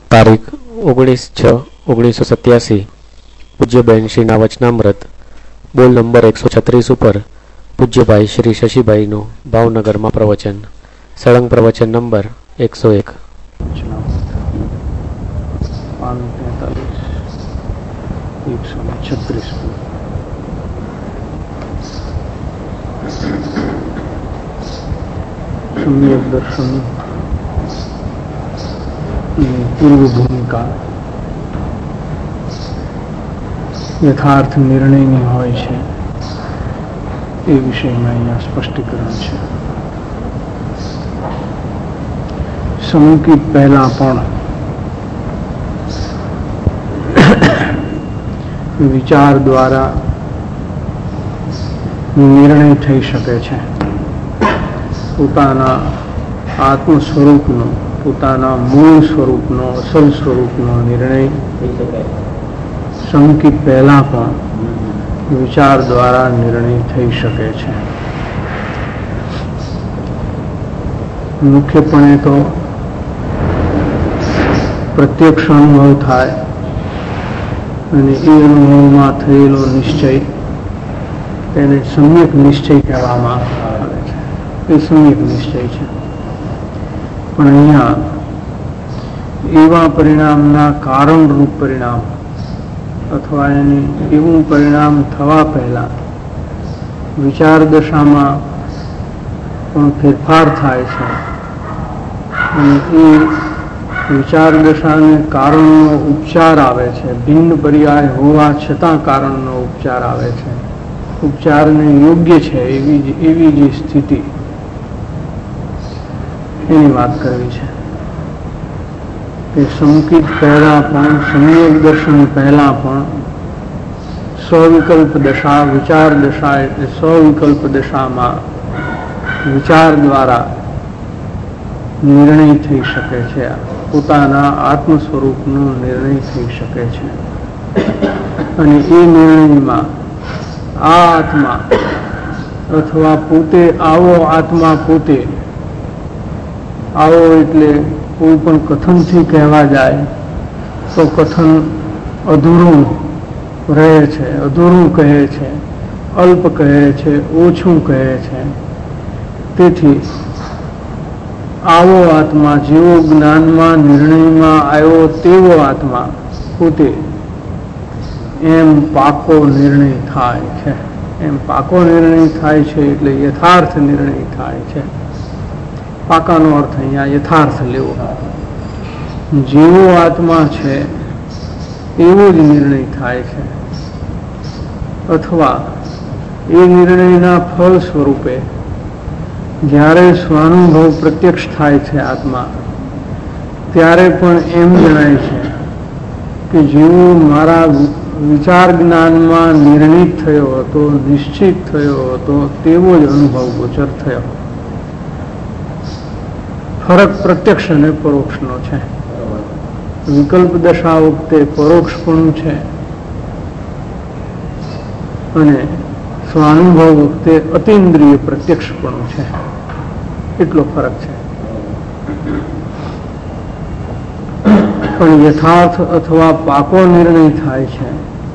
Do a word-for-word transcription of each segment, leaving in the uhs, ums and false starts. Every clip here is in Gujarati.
તારીખ ઓગણીસ છ ઓગણીસો સત્યાસી પૂજ્યબેન શ્રીના વચનામૃત બોલ નંબર એકસો છત્રીસ ઉપર પૂજ્યભાઈ શ્રી શશીભાઈનું ભાવનગરમાં પ્રવચન. સળંગ પ્રવચન નંબર એકસો એક. છત્રીસ સમ્યક દર્શન પૂર્વ ભૂમિકા યથાર્થ નિર્ણયની હોય છે એ વિષયમાં અહીંયા સ્પષ્ટીકરણ છે. સમુકિત પહેલા પણ વિચાર દ્વારા નિર્ણય થઈ શકે છે. પોતાના આત્મ સ્વરૂપનો, પોતાના મૂળ સ્વરૂપનો, અસલ સ્વરૂપનો નિર્ણય થઈ શકે. સંકિત પહેલા પણ વિચાર દ્વારા નિર્ણય થઈ શકે છે. મુખ્યપણે તો પ્રત્યક્ષ અનુભવ થાય અને એ અનુભવમાં થયેલો નિશ્ચય તેને સમ્યક નિશ્ચય કહેવામાં આવે છે. એ સમ્યક નિશ્ચય છે. પણ અહીંયા એવા પરિણામના કારણરૂપ પરિણામ અથવા એને એવું પરિણામ થવા પહેલા વિચાર દશામાં પણ ફેરફાર થાય છે અને એ વિચાર દશાને કારણનો ઉપચાર આવે છે. ભિન્ન પર્યાય હોવા છતાં કારણનો ઉપચાર આવે છે. ઉપચારને યોગ્ય છે એવી એવી જે સ્થિતિ એની વાત કરવી છે. કે સંકિત પહેલા પણ, સમ્યક દર્શન પહેલા પણ સ્વવિકલ્પ દશા, વિચાર દશા એટલે સ્વવિકલ્પ દશામાં વિચાર દ્વારા નિર્ણય થઈ શકે છે. પોતાના આત્મ સ્વરૂપનો નિર્ણય થઈ શકે છે અને એ નિર્ણયમાં આ આત્મા અથવા પોતે, આવો આત્મા પોતે, આવો એટલે કોઈ પણ કથનથી કહેવા જાય તો કથન અધૂરું રહે છે, અધૂરું કહે છે, અલ્પ કહે છે, ઓછું કહે છે. તેથી આવો આત્મા જેવો જ્ઞાનમાં નિર્ણયમાં આવ્યો તેવો આત્મા પોતે એમ પાકો નિર્ણય થાય છે. એમ પાકો નિર્ણય થાય છે એટલે યથાર્થ નિર્ણય થાય છે. પાકાનો અર્થ અહીંયા યથાર્થ લેવો. જેવો આત્મા છે એવો જ નિર્ણય થાય છે અથવા એ નિર્ણયના ફળ સ્વરૂપે જ્યારે સ્વાનુભવ પ્રત્યક્ષ થાય છે આત્મા, ત્યારે પણ એમ જણાય છે કે જેવો મારા વિચાર જ્ઞાનમાં નિર્ણિત થયો હતો, નિશ્ચિત થયો હતો તેવો જ અનુભવ ગોચર થયો. ફરક પ્રત્યક્ષ અને પરોક્ષનો છે. વિકલ્પ દશા વખતે પરોક્ષપણું છે અને સ્વાનુભવ વખતે અતિન્દ્રિય પ્રત્યક્ષપણું છે. એટલો ફરક છે. પણ યથાર્થ અથવા પાકો નિર્ણય થાય છે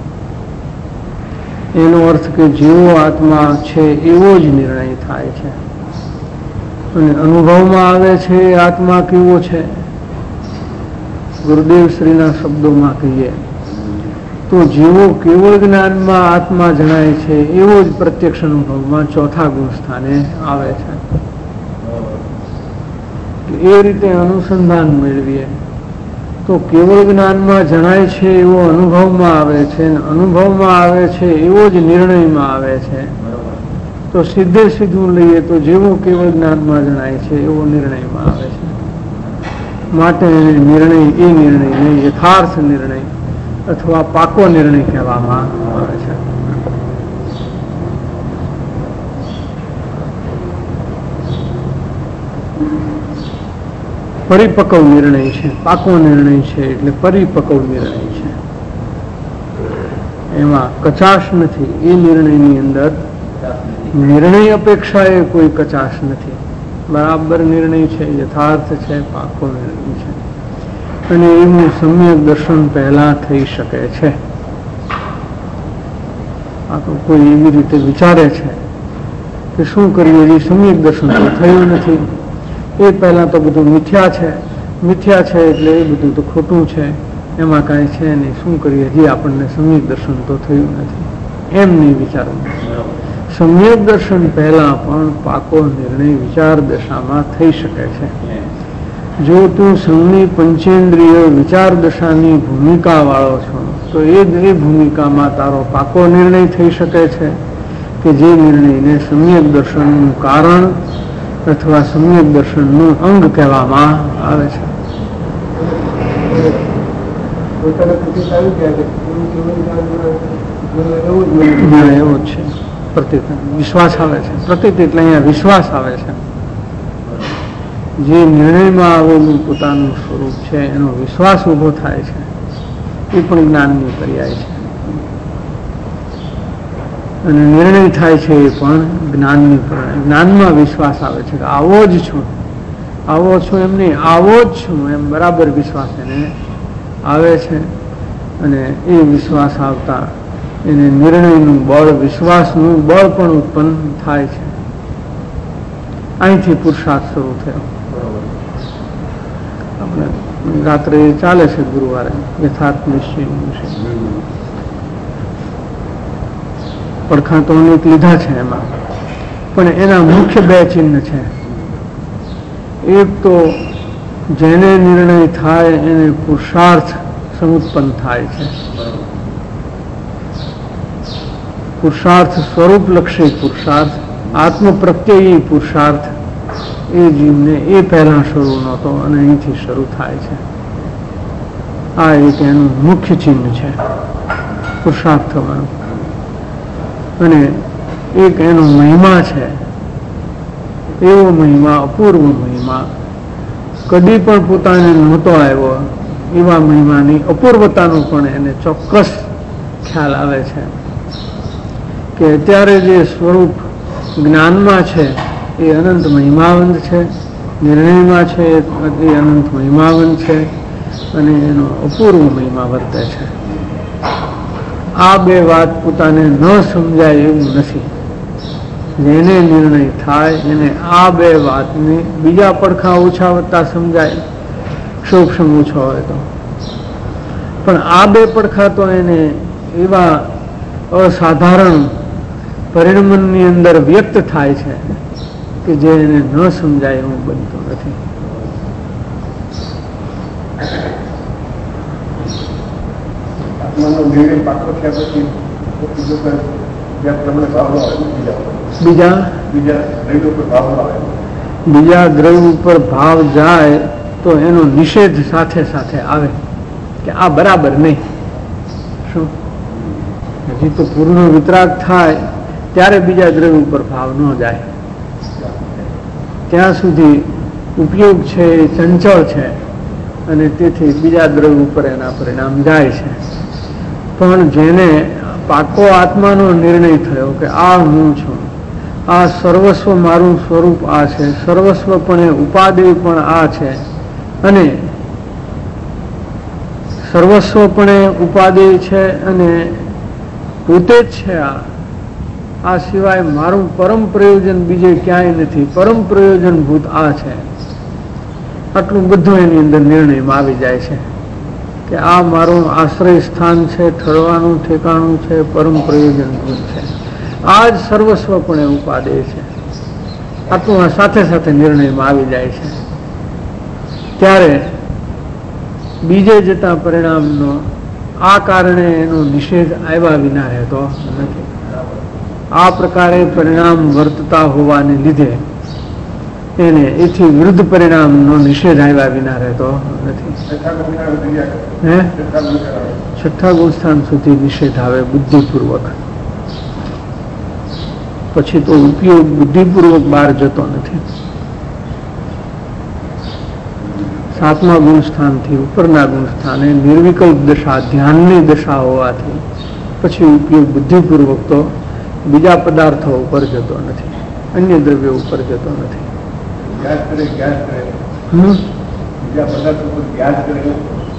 એનો અર્થ કે જેવો આત્મા છે એવો જ નિર્ણય થાય છે. અને અનુભવમાં આવે છે એ આત્મા કેવો છે, ગુરુદેવ શ્રીના શબ્દોમાં કહીએ તો જેવો કેવળ જ્ઞાનમાં આત્મા જણાય છે એવો જ પ્રત્યક્ષ અનુભવમાં ચોથા ગુણ સ્થાને આવે છે. એ રીતે અનુસંધાન મેળવીએ તો કેવળ જ્ઞાનમાં જણાય છે એવો અનુભવમાં આવે છે, અનુભવમાં આવે છે એવો જ નિર્ણયમાં આવે છે. તો સીધે સીધું લઈએ તો જેવો કેવળ જ્ઞાનમાં જણાય છે એવો નિર્ણયમાં આવે છે. માટે નિર્ણય એ નિર્ણયને યથાર્થ નિર્ણય અથવા પાકો નિર્ણય કહેવામાં આવે છે. પરિપક્વ નિર્ણય છે. પાકો નિર્ણય છે એટલે પરિપક્વ નિર્ણય છે. એમાં કચાશ નથી. એ નિર્ણયની અંદર નિર્ણય અપેક્ષા એ કોઈ કચાશ નથી. બરાબર નિર્ણય છે, યથાર્થ છે, પાકો નિર્ણય છે. અને એનું સમ્યક દર્શન પહેલા થઈ શકે છે. આ તો કોઈ એવી રીતે વિચારે છે કે શું કરીએ, એ સમ્યક દર્શન તો થયું નથી, એ પહેલા તો બધું મિથ્યા છે, મિથ્યા છે એટલે એ બધું તો ખોટું છે, એમાં કાંઈ છે નહીં, શું કરીએ, હજી આપણને સમ્યક દર્શન તો થયું નથી, એમ નહીં વિચારવું. સમ્યક દર્શન પહેલા પણ પાકો નિર્ણય વિચાર દશામાં થઈ શકે છે. જો તું સંઘની પંચેન્દ્રિય વિચાર દશાની ભૂમિકા વાળો છો તો એ જ એ ભૂમિકામાં તારો પાકો નિર્ણય થઈ શકે છે કે જે નિર્ણયને સમ્યક દર્શનનું કારણ અથવા સમ્યક દર્શનનું અંગ કહેવામાં આવે છે. એવો જ છે પ્રતીત, વિશ્વાસ આવે છે. પ્રતીત એટલે અહીંયા વિશ્વાસ આવે છે. જે નિર્ણયમાં આવેલું પોતાનું સ્વરૂપ છે એનો વિશ્વાસ ઉભો થાય છે, એ પણ જ્ઞાનની પર્યાય છે. અને નિર્ણય થાય છે એ પણ જ્ઞાનની પર્યાય. જ્ઞાનમાં વિશ્વાસ આવે છે કે આવો જ છું, આવો છું એમ નહીં, આવો જ છું એમ બરાબર વિશ્વાસ એને આવે છે. અને એ વિશ્વાસ આવતા એને નિર્ણયનું બળ, વિશ્વાસનું બળ પણ ઉત્પન્ન થાય છે. અહીંથી પુરુષાર્થ શરૂ થયો. આપણે રાત્રે ચાલે છે ગુરુવારે યથાર્થ નિશ્ચયનું વિષય. પડખાં તો અનેક લીધા છે એમાં, પણ એના મુખ્ય બે ચિહ્ન છે. એક તો જેને નિર્ણય થાય એને પુરુષાર્થ સમુત્પન્ન થાય છે. પુરુષાર્થ સ્વરૂપ લક્ષી પુરુષાર્થ, આત્મ પ્રત્યયી પુરુષાર્થ એ જીવને એ પહેલા શરૂ નહોતો અને અહીંથી શરૂ થાય છે. આ એક એનું મુખ્ય ચિહ્ન છે પુરુષાર્થ થવાનું. અને એક એનો મહિમા છે, એવો મહિમા, અપૂર્વ મહિમા, કદી પણ પોતાને નહોતો આવ્યો એવા મહિમાની અપૂર્વતાનો પણ એને ચોક્કસ ખ્યાલ આવે છે કે અત્યારે જે સ્વરૂપ જ્ઞાનમાં છે એ અનંત મહિમાવંત છે, નિર્ણયમાં છે એ અનંત મહિમાવંત છે, અને એનો અપૂર્વ મહિમા વર્તે છે. આ બે વાત પોતાને ન સમજાય એવું નથી. જેને નિર્ણય થાય એને આ બે વાતને બીજા પડખા ઓછા વત્તા સમજાય, ક્ષોભ ઓછો હોય તો, પણ આ બે પડખા તો એને એવા અસાધારણ પરિણમનની અંદર વ્યક્ત થાય છે કે જે એને ન સમજાય એવું બનતું નથી. બીજા બીજા દ્રવ્ય ઉપર ભાવ જાય તો એનો નિષેધ સાથે સાથે આવે કે આ બરાબર નહીં. શું હજી તો પૂર્ણ વિતરાગ થાય ત્યારે બીજા દ્રવ્ય ઉપર ભાવ ન જાય, ત્યાં સુધી ઉપયોગ છે એ ચંચળ છે અને તેથી બીજા દ્રવ્ય ઉપર એના પરિણામ જાય છે. પણ જેને પાકો આત્માનો નિર્ણય થયો કે આ હું છું, આ સર્વસ્વ મારું સ્વરૂપ આ છે, સર્વસ્વપણે ઉપાદેય પણ આ છે, અને સર્વસ્વપણે ઉપાદેય છે અને પોતે જ છે આ, આ સિવાય મારું પરમ પ્રયોજન બીજે ક્યાંય નથી, પરમ પ્રયોજનભૂત આ છે, આટલું બધું એની અંદર નિર્ણયમાં આવી જાય છે કે આ મારું આશ્રય સ્થાન છે, ઠરવાનું ઠેકાણું છે, પરમ પ્રયોજનભૂત છે, આ જ સર્વસ્વપણે ઉપાદેય છે. આટલું આ સાથે સાથે નિર્ણયમાં આવી જાય છે. ત્યારે બીજે જતા પરિણામનો આ કારણે એનો નિષેધ આવ્યા વિના રહેતો નથી. આ પ્રકારે પરિણામ વર્તતા હોવાને લીધે એને એથી વિરુદ્ધ પરિણામનો નિષેધ આવ્યા વિના રહેતો નથી. હે છઠ્ઠા ગુણસ્થાન સુધી નિષેધ આવે બુદ્ધિપૂર્વક, પછી તો ઉપયોગ બુદ્ધિપૂર્વક બહાર જતો નથી. સાતમા ગુણસ્થાનથી ઉપરના ગુણસ્થાને નિર્વિકલ્પ દશા, ધ્યાનની દશા હોવાથી પછી ઉપયોગ બુદ્ધિપૂર્વક તો બીજા પદાર્થો ઉપર જતો નથી, અન્ય દ્રવ્યો ઉપર જતો નથી.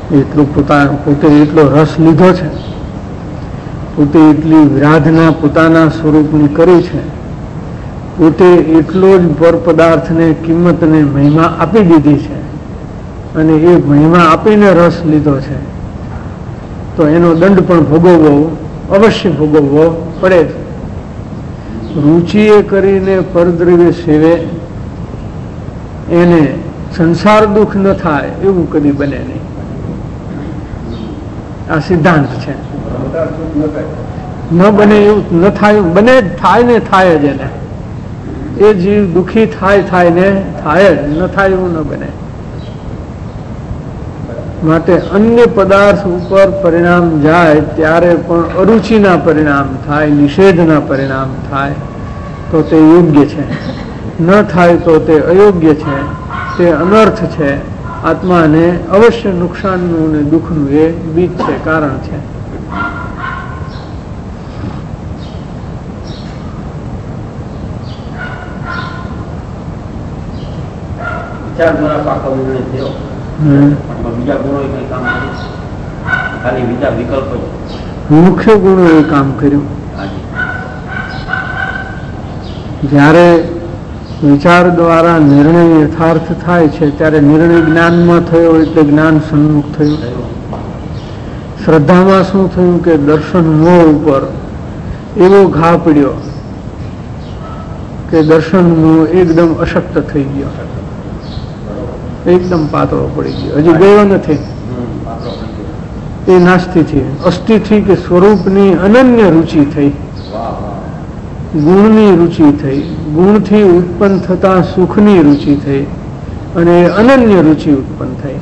એટલું પોતા પોતે એટલો રસ લીધો છે, પોતે એટલી વિરાધના પોતાના સ્વરૂપની કરી છે, પોતે એટલો જ પર પદાર્થને કિંમતને મહિમા આપી દીધી છે અને એ મહિમા આપીને રસ લીધો છે, તો એનો દંડ પણ ભોગવવો અવશ્ય ભોગવવો પડે છે. રુચિએ કરીને પરદ્રવ્ય સેવે એને સંસાર દુઃખ ન થાય એવું કદી બને નહીં. આ સિદ્ધાંત છે. ન બને એવું ન થાય, બને થાય ને થાય જ એને. એ જીવ દુઃખી થાય થાય ને થાય જ, ન થાય એવું ન બને. માટે અન્ય પદાર્થ ઉપર પરિણામ જાય ત્યારે પણ અરુચિના પરિણામ થાય, નિષેધના પરિણામ થાય તો તે યોગ્ય છે, ન થાય તો તે અયોગ્ય છે, તે અનર્થ છે. આત્માને અવશ્ય નુકસાનનું અને દુઃખનું એ બીજ છે, કારણ છે. વિચાર દ્વારા પાકો નિર્ણય થયો, બીજા ગુણો કઈ કામ કર્યું? ખાલી બીજા વિકલ્પ મુખ્ય ગુણો એ કામ કર્યું. જ્યારે વિચાર દ્વારા નિર્ણય યથાર્થ થાય છે ત્યારે નિર્ણય જ્ઞાનમાં થયો એટલે જ્ઞાન સન્મુખ થયું. શ્રદ્ધામાં શું થયું કે દર્શન મોહ ઉપર એવો ઘા પડ્યો કે દર્શન મોહ એકદમ અશક્ત થઈ ગયો, એકદમ પાતળો પડી ગયો, હજી ગયો નથી. એ નાસ્તિથી અસ્થિથી કે સ્વરૂપની અનન્ય રુચિ થઈ, ગુણની રુચિ થઈ, ગુણથી ઉત્પન્ન થતા સુખની રુચિ થઈ અને અનન્ય રુચિ ઉત્પન્ન થઈ.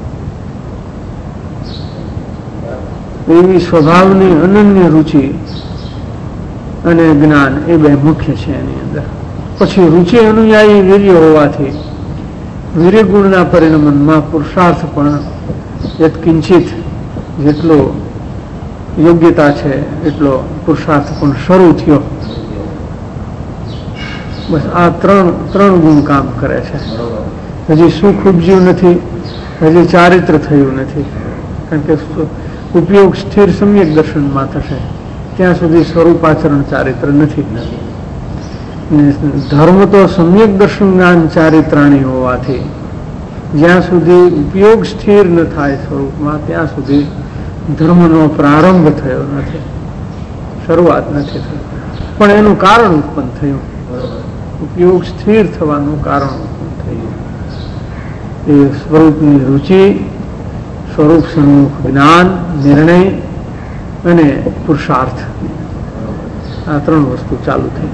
એવી સ્વભાવની અનન્ય રુચિ અને જ્ઞાન એ બે મુખ્ય છે એની અંદર. પછી રુચિ અનુયાયી વીર્ય હોવાથી વીર્ય ગુણના પરિણમનમાં પુરુષાર્થ પણ યત્કિંચિત જેટલો યોગ્યતા છે એટલો પુરુષાર્થ પણ શરૂ થયો. બસ આ ત્રણ ત્રણ ગુણ કામ કરે છે. હજી સુખ ઉપજ્યું નથી, હજી ચારિત્ર થયું નથી, કારણ કે ઉપયોગ સ્થિર સમ્યક દર્શનમાં થશે ત્યાં સુધી સ્વરૂપાચરણ ચારિત્ર નથી. ધર્મ તો સમ્યક દર્શન જ્ઞાન ચારિત્રાણી હોવાથી જ્યાં સુધી ઉપયોગ સ્થિર ન થાય સ્વરૂપમાં ત્યાં સુધી ધર્મનો પ્રારંભ થયો નથી, શરૂઆત નથી થઈ. પણ એનું કારણ ઉત્પન્ન થયું, ઉપયોગ સ્થિર થવાનું કારણ ઉત્પન્ન થયું. એ સ્વરૂપની રુચિ, સ્વરૂપ સન્મુખ જ્ઞાન, નિર્ણય અને પુરુષાર્થ, આ ત્રણ વસ્તુ ચાલુ થઈ.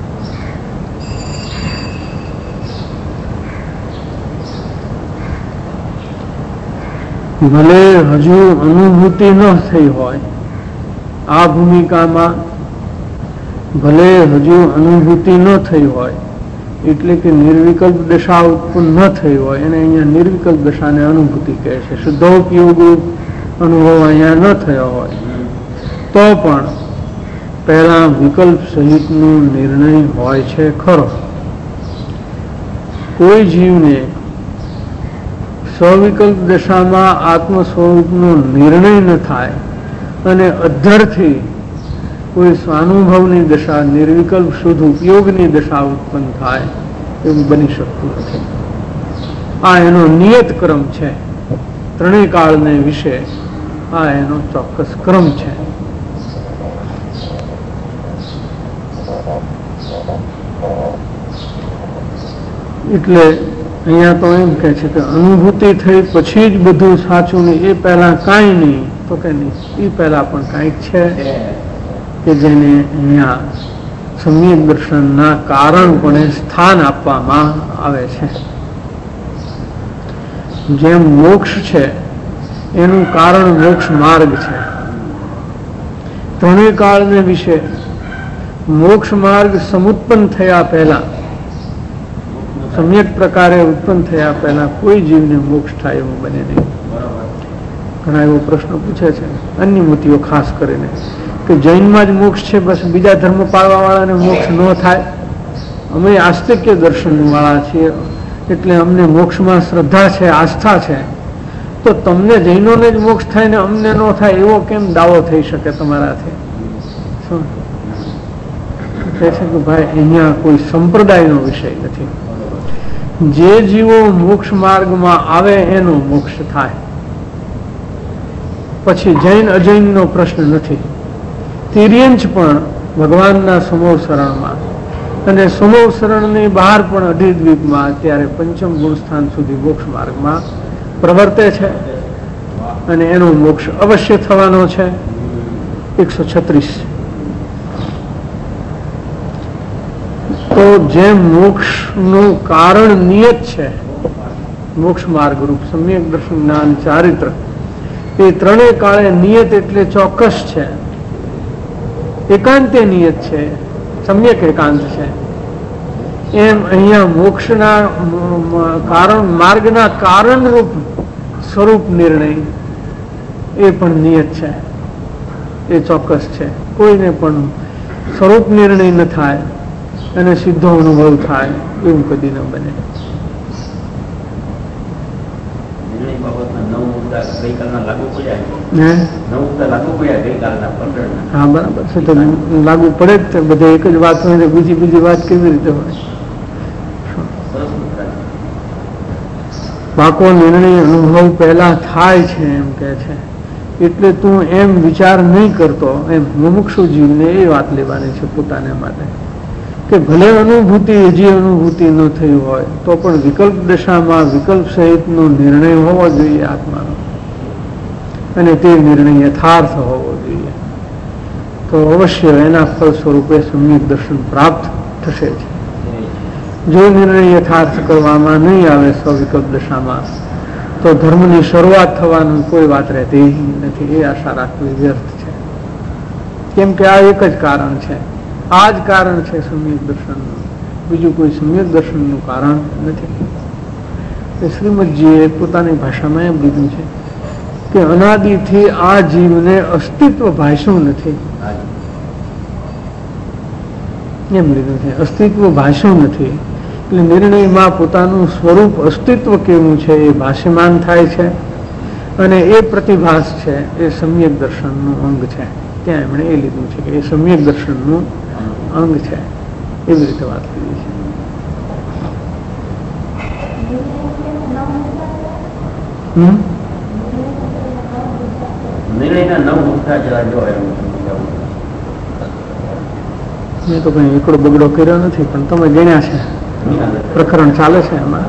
ભલે હજુ અનુભૂતિ ન થઈ હોય આ ભૂમિકામાં, ભલે હજુ અનુભૂતિ ન થઈ હોય એટલે કે નિર્વિકલ્પ દશા ઉત્પન્ન ન થઈ હોય, એને અહીંયા નિર્વિકલ્પ દશાને અનુભૂતિ કહે છે. શુદ્ધોપયોગ અનુભવ અહીંયા ન થયો હોય તો પણ પહેલા વિકલ્પ સહિતનો નિર્ણય હોય છે ખરો. કોઈ જીવને સ્વવિકલ્પ દશામાં આત્મ સ્વરૂપનો નિર્ણય ન થાય અને અધ્ધરથી કોઈ સ્વાનુભવની દશા, નિર્વિકલ્પ શુદ્ધ ઉપયોગની દશા ઉત્પન્ન થાય એવું બની શકતું નથી. આ એનો નિયત ક્રમ છે. ત્રણેય કાળને વિશે આ એનો ચોક્કસ ક્રમ છે. એટલે અહીંયા તો એમ કે છે કે અનુભૂતિ થઈ પછી જ બધું સાચું ને એ પહેલા કાંઈ નહીં, તો કે નહીં, એ પહેલા પણ કાંઈક છે કે જેને અહીંયા સમ્યક દર્શનના કારણપણે સ્થાન આપવામાં આવે છે. જેમ મોક્ષ છે એનું કારણ મોક્ષ માર્ગ છે. ત્રણેય કાળને વિશે મોક્ષ માર્ગ સમુત્પન્ન થયા પહેલા, સમ્યક પ્રકારે ઉત્પન્ન થયા પહેલા કોઈ જીવને મોક્ષ થાય એવું બને નહીં. ઘણા એવો પ્રશ્ન પૂછે છે અન્ય મતીઓ ખાસ કરીને કે જૈનમાં જ મોક્ષ છે, બસ બીજા ધર્મ પાળવા વાળાને મોક્ષ ન થાય. અમે આસ્તિક્ય દર્શન વાળા છીએ એટલે અમને મોક્ષમાં શ્રદ્ધા છે, આસ્થા છે, તો તમને જૈનોને જ મોક્ષ થાય ને અમને ન થાય એવો કેમ દાવો થઈ શકે તમારાથી? શું કહે છે કે ભાઈ અહીંયા કોઈ સંપ્રદાયનો વિષય નથી. જે જીવો મોક્ષ માર્ગમાં આવે એનો મોક્ષ થાય. પછી જૈન અજૈનનો પ્રશ્ન નથી. તિર્યંચ પણ ભગવાનના સમૂહ શરણમાં અને સમૂહ શરણની બહાર પણ અધિદ્વીપમાં અત્યારે પંચમ ગુણ સ્થાન સુધી મોક્ષ માર્ગમાં પ્રવર્તે છે અને એનો મોક્ષ અવશ્ય થવાનો છે. એકસો છત્રીસ. તો જે મોક્ષનું કારણ નિયત છે, મોક્ષ માર્ગ રૂપ સમ્યક દર્શન જ્ઞાન ચારિત્ર, એ ત્રણેય કાળે નિયત એટલે ચોક્કસ છે, એકાંતે નિયત છે, સમ્યક એકાંત છે. એમ અહીંયા મોક્ષના કારણ માર્ગના કારણ રૂપ સ્વરૂપ નિર્ણય એ પણ નિયત છે, એ ચોક્કસ છે. કોઈને પણ સ્વરૂપ નિર્ણય ન થાય અને સીધો અનુભવ થાય એવું કદી ન બને. હા બરાબર છે, તો લાગુ પડે જ. બધે એક જ વાત હોય બીજી બીજી વાત કેવી રીતે હોય? પાકો નિર્ણય અનુભવ પહેલા થાય છે એમ કે છે. એટલે તું એમ વિચાર નહીં કરતો, એમ મુમુક્ષુ જીવને એ વાત લેવાની છે પોતાને માટે કે ભલે અનુભૂતિ હજી અનુભૂતિ ન થઈ હોય તો પણ વિકલ્પ દશામાં વિકલ્પ સહિતનો નિર્ણય હોવો જોઈએ આત્માનો, અને તે નિર્ણય યથાર્થ હોવો જોઈએ. તો અવશ્ય એના ફળ સ્વરૂપે સમ્યક દર્શન પ્રાપ્ત થશે જ. જો નિર્ણય યથાર્થ કરવામાં નહીં આવે સ્વવિકલ્પ દશામાં તો ધર્મની શરૂઆત થવાની કોઈ વાત રહેતી નથી. એ આશા રાખવી વ્યર્થ છે. કેમ કે આ એક જ કારણ છે, આ જ કારણ છે સમ્યક દર્શનનું, બીજું કોઈ સમ્યક દર્શનનું કારણ નથી. શ્રીમદજીએ પોતાની ભાષામાં એમ લીધું છે કે અનાદિથી આ જીવને અસ્તિત્વ ભાષ્યું નથી, એમ લીધું છે. અસ્તિત્વ ભાષ્યું નથી એટલે નિર્ણયમાં પોતાનું સ્વરૂપ અસ્તિત્વ કેવું છે એ ભાષ્યમાન થાય છે, અને એ પ્રતિભાસ છે એ સમ્યક દર્શનનું અંગ છે. ત્યાં એમણે એ લીધું છે કે એ સમ્યક દર્શનનું અંગ છે, એવી રીતે વાત કરી છે. હમ મેં તો કઈ એકડો બગડો કર્યો નથી, પણ તમે ગણ્યા છે, પ્રકરણ ચાલે છે એમાં.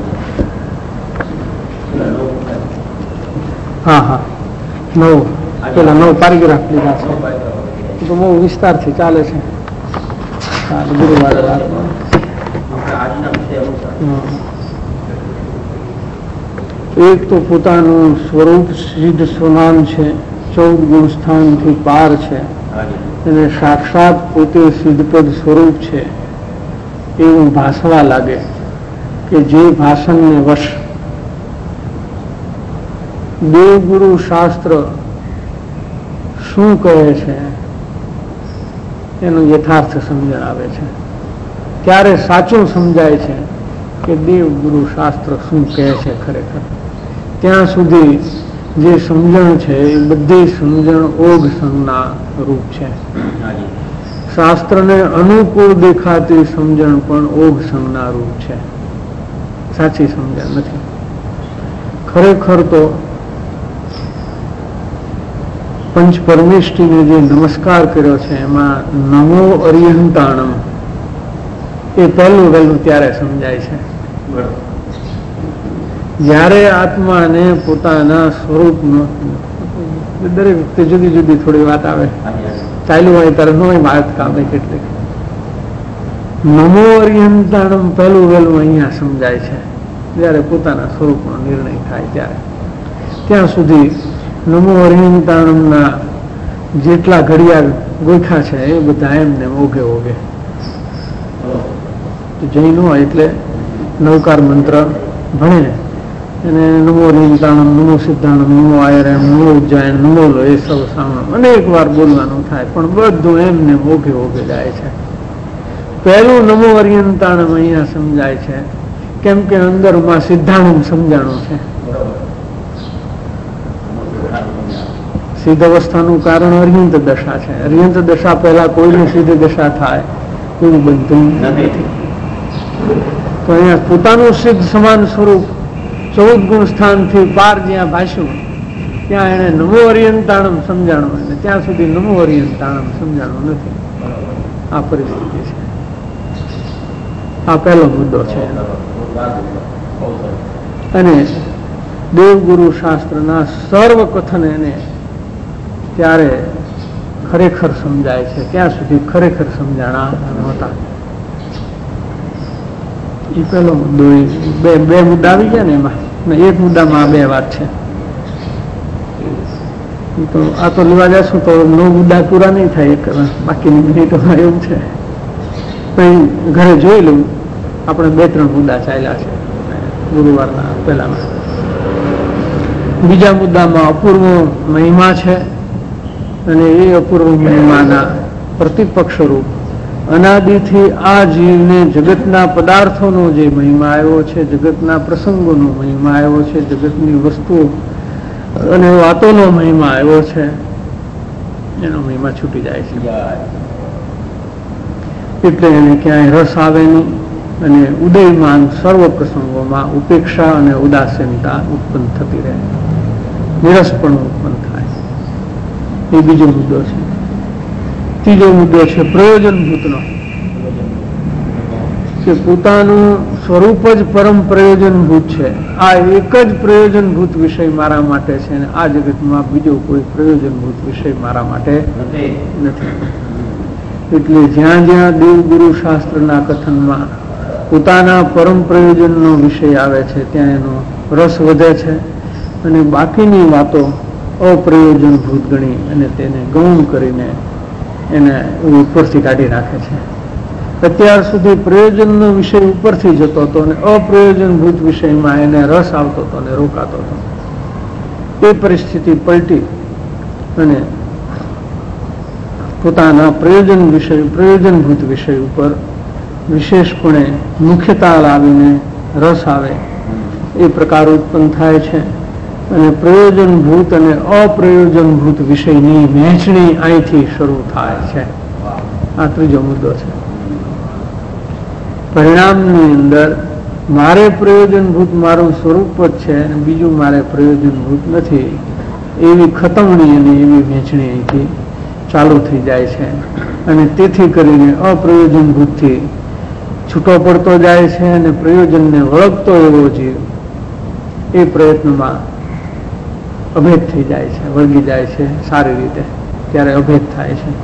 હા હા નવ પેલા નવ પારિગ્રાફ લીધા છે, તો બહુ વિસ્તારથી ચાલે છે. ગુરુવારે એક તો પોતાનું સ્વરૂપ સિદ્ધ સ્વનામ છે, ચૌદ ગુણ સ્થાનથી પાર છે, અને સાક્ષાત પોતે સિદ્ધપદ સ્વરૂપ છે એવું ભાસવા લાગે કે જે ભાષણને વશ દેવગુરુ શાસ્ત્ર શું કહે છે એનું યથાર્થ સમજણ આવે છે. ત્યારે સાચું સમજાય છે કે દેવગુરુ શાસ્ત્ર શું કહે છે ખરેખર. ત્યાં સુધી જે સમજણ છે એ બધી સમજણ ઓઘ સંજ્ઞા રૂપ છે. શાસ્ત્રને અનુકૂળ દેખાતી સમજણ પણ ઓઘ સંજ્ઞા રૂપ છે, સાચી સમજણ નથી. ખરેખર તો પંચ પરમેષ્ઠીને જે નમસ્કાર કર્યો છે એમાં નમો અરિહંતાણમ એ પહેલું વહેલું ત્યારે સમજાય છે જ્યારે આત્માને પોતાના સ્વરૂપનો, દરેક વખતે જુદી જુદી થોડી વાત આવે, ચાલ્યું હોય ત્યારે નો વાત કામે કેટલીક. નમો અરિહંતાણમ પહેલું વહેલું અહીંયા સમજાય છે જ્યારે પોતાના સ્વરૂપનો નિર્ણય થાય ત્યારે. ત્યાં સુધી નમો અરિહંતાણમના જેટલા ઘડિયાળ ગોખા છે એ બધા એમને ઓઘે ઓઘે. જૈનો એટલે નવકાર મંત્ર ભણે અને નમો અરિહંતાણમ, નમો સિદ્ધાણમ, નમો આયરમ, નમો ઉજ્જૈન, નમો લો એ સૌ સાવણમ અનેક વાર બોલવાનું થાય, પણ બધું એમને ઓઘે ઓઘે જાય છે. પહેલું નમો અરિહંતાણમ અહીંયા સમજાય છે કેમ કે અંદરમાં સિદ્ધાણમ સમજાણું છે. સિદ્ધ અવસ્થાનું કારણ અર્યંત દશા છે. અર્યંત દશા પહેલા કોઈની સિદ્ધ દશા થાય એવું બનતું નથી. તો અહીંયા પોતાનું સિદ્ધ સમાન સ્વરૂપ ચૌદ ગુણ સ્થાનથી પાર જ્યાં ભાષ્યું ત્યાં એને નમો અર્યંતાણમ સમજાણું, અને ત્યાં સુધી નમો અર્યંતાણમ સમજાણું નથી. આ પરિસ્થિતિ છે. આ પહેલો મુદ્દો છે. અને દેવગુરુ શાસ્ત્રના સર્વ કથન એને ત્યારે ખરેખર સમજાય છે, ત્યાં સુધી ખરેખર સમજાણા નહોતા. એ પેલો મુદ્દો. બે બે મુદ્દા આવી ગયા ને એમાં, એક મુદ્દામાં બે વાત છે. તો આ તો લેવા જશું તો નવ મુદ્દા પૂરા નહીં થાય એક, બાકીની મિનિટોમાં એવું છે. પણ ઘરે જોઈ લઉં, આપણે બે ત્રણ મુદ્દા ચાલ્યા છે ગુરુવારના પહેલામાં. બીજા મુદ્દામાં અપૂર્વ મહિમા છે, અને એ અપૂર્વ મહિમાના પ્રતિપક્ષ રૂપ અનાદિથી આ જીવને જગતના પદાર્થોનો જે મહિમા આવ્યો છે, જગતના પ્રસંગોનો મહિમા આવ્યો છે, જગતની વસ્તુઓ અને વાતોનો મહિમા આવ્યો છે, એનો મહિમા છૂટી જાય છે. એટલે એને ક્યાંય રસ આવે નહીં, અને ઉદયમાન સર્વ પ્રસંગોમાં ઉપેક્ષા અને ઉદાસીનતા ઉત્પન્ન થતી રહે, નિરસપણું ઉત્પન્ન થાય. એ બીજો મુદ્દો છે. ત્રીજો મુદ્દો છે પ્રયોજનભૂતનો, કે પોતાનું સ્વરૂપ જ પરમ પ્રયોજનભૂત છે. આ એક જ પ્રયોજનભૂત વિષય મારા માટે છે, અને આ જગતમાં બીજો કોઈ પ્રયોજનભૂત વિષય મારા માટે નથી. એટલે જ્યાં જ્યાં દેવગુરુ શાસ્ત્રના કથનમાં પોતાના પરમ પ્રયોજનનો વિષય આવે છે ત્યાં એનો રસ વધે છે, અને બાકીની વાતો અપ્રયોજનભૂત ગણી અને તેને ગૌણ કરીને એને ઉપરથી કાઢી નાખે છે. અત્યાર સુધી પ્રયોજનનો વિષય ઉપરથી જતો હતો અને અપ્રયોજનભૂત વિષયમાં એને રસ આવતો હતો અને રોકાતો હતો. એ પરિસ્થિતિ પલટી અને પોતાના પ્રયોજન વિષય પ્રયોજનભૂત વિષય ઉપર વિશેષપણે મુખ્યતા લાવીને રસ આવે એ પ્રકાર ઉત્પન્ન થાય છે. અને પ્રયોજનભૂત અને અપ્રયોજનભૂત વિષયની વહેંચણી અહીંથી શરૂ થાય છે. આ ત્રીજો મુદ્દો છે. પરિણામની અંદર મારે પ્રયોજનભૂત મારું સ્વરૂપ જ છે અને બીજું મારે પ્રયોજનભૂત નથી, એવી ખતમણી અને એવી વહેંચણી અહીંથી ચાલુ થઈ જાય છે. અને તેથી કરીને અપ્રયોજનભૂતથી છૂટો પડતો જાય છે, અને પ્રયોજનને વળગતો એવો જીવ એ પ્રયત્નમાં અભેદ થઈ જાય છે, વળગી જાય છે સારી રીતે, ત્યારે અભેદ થાય છે.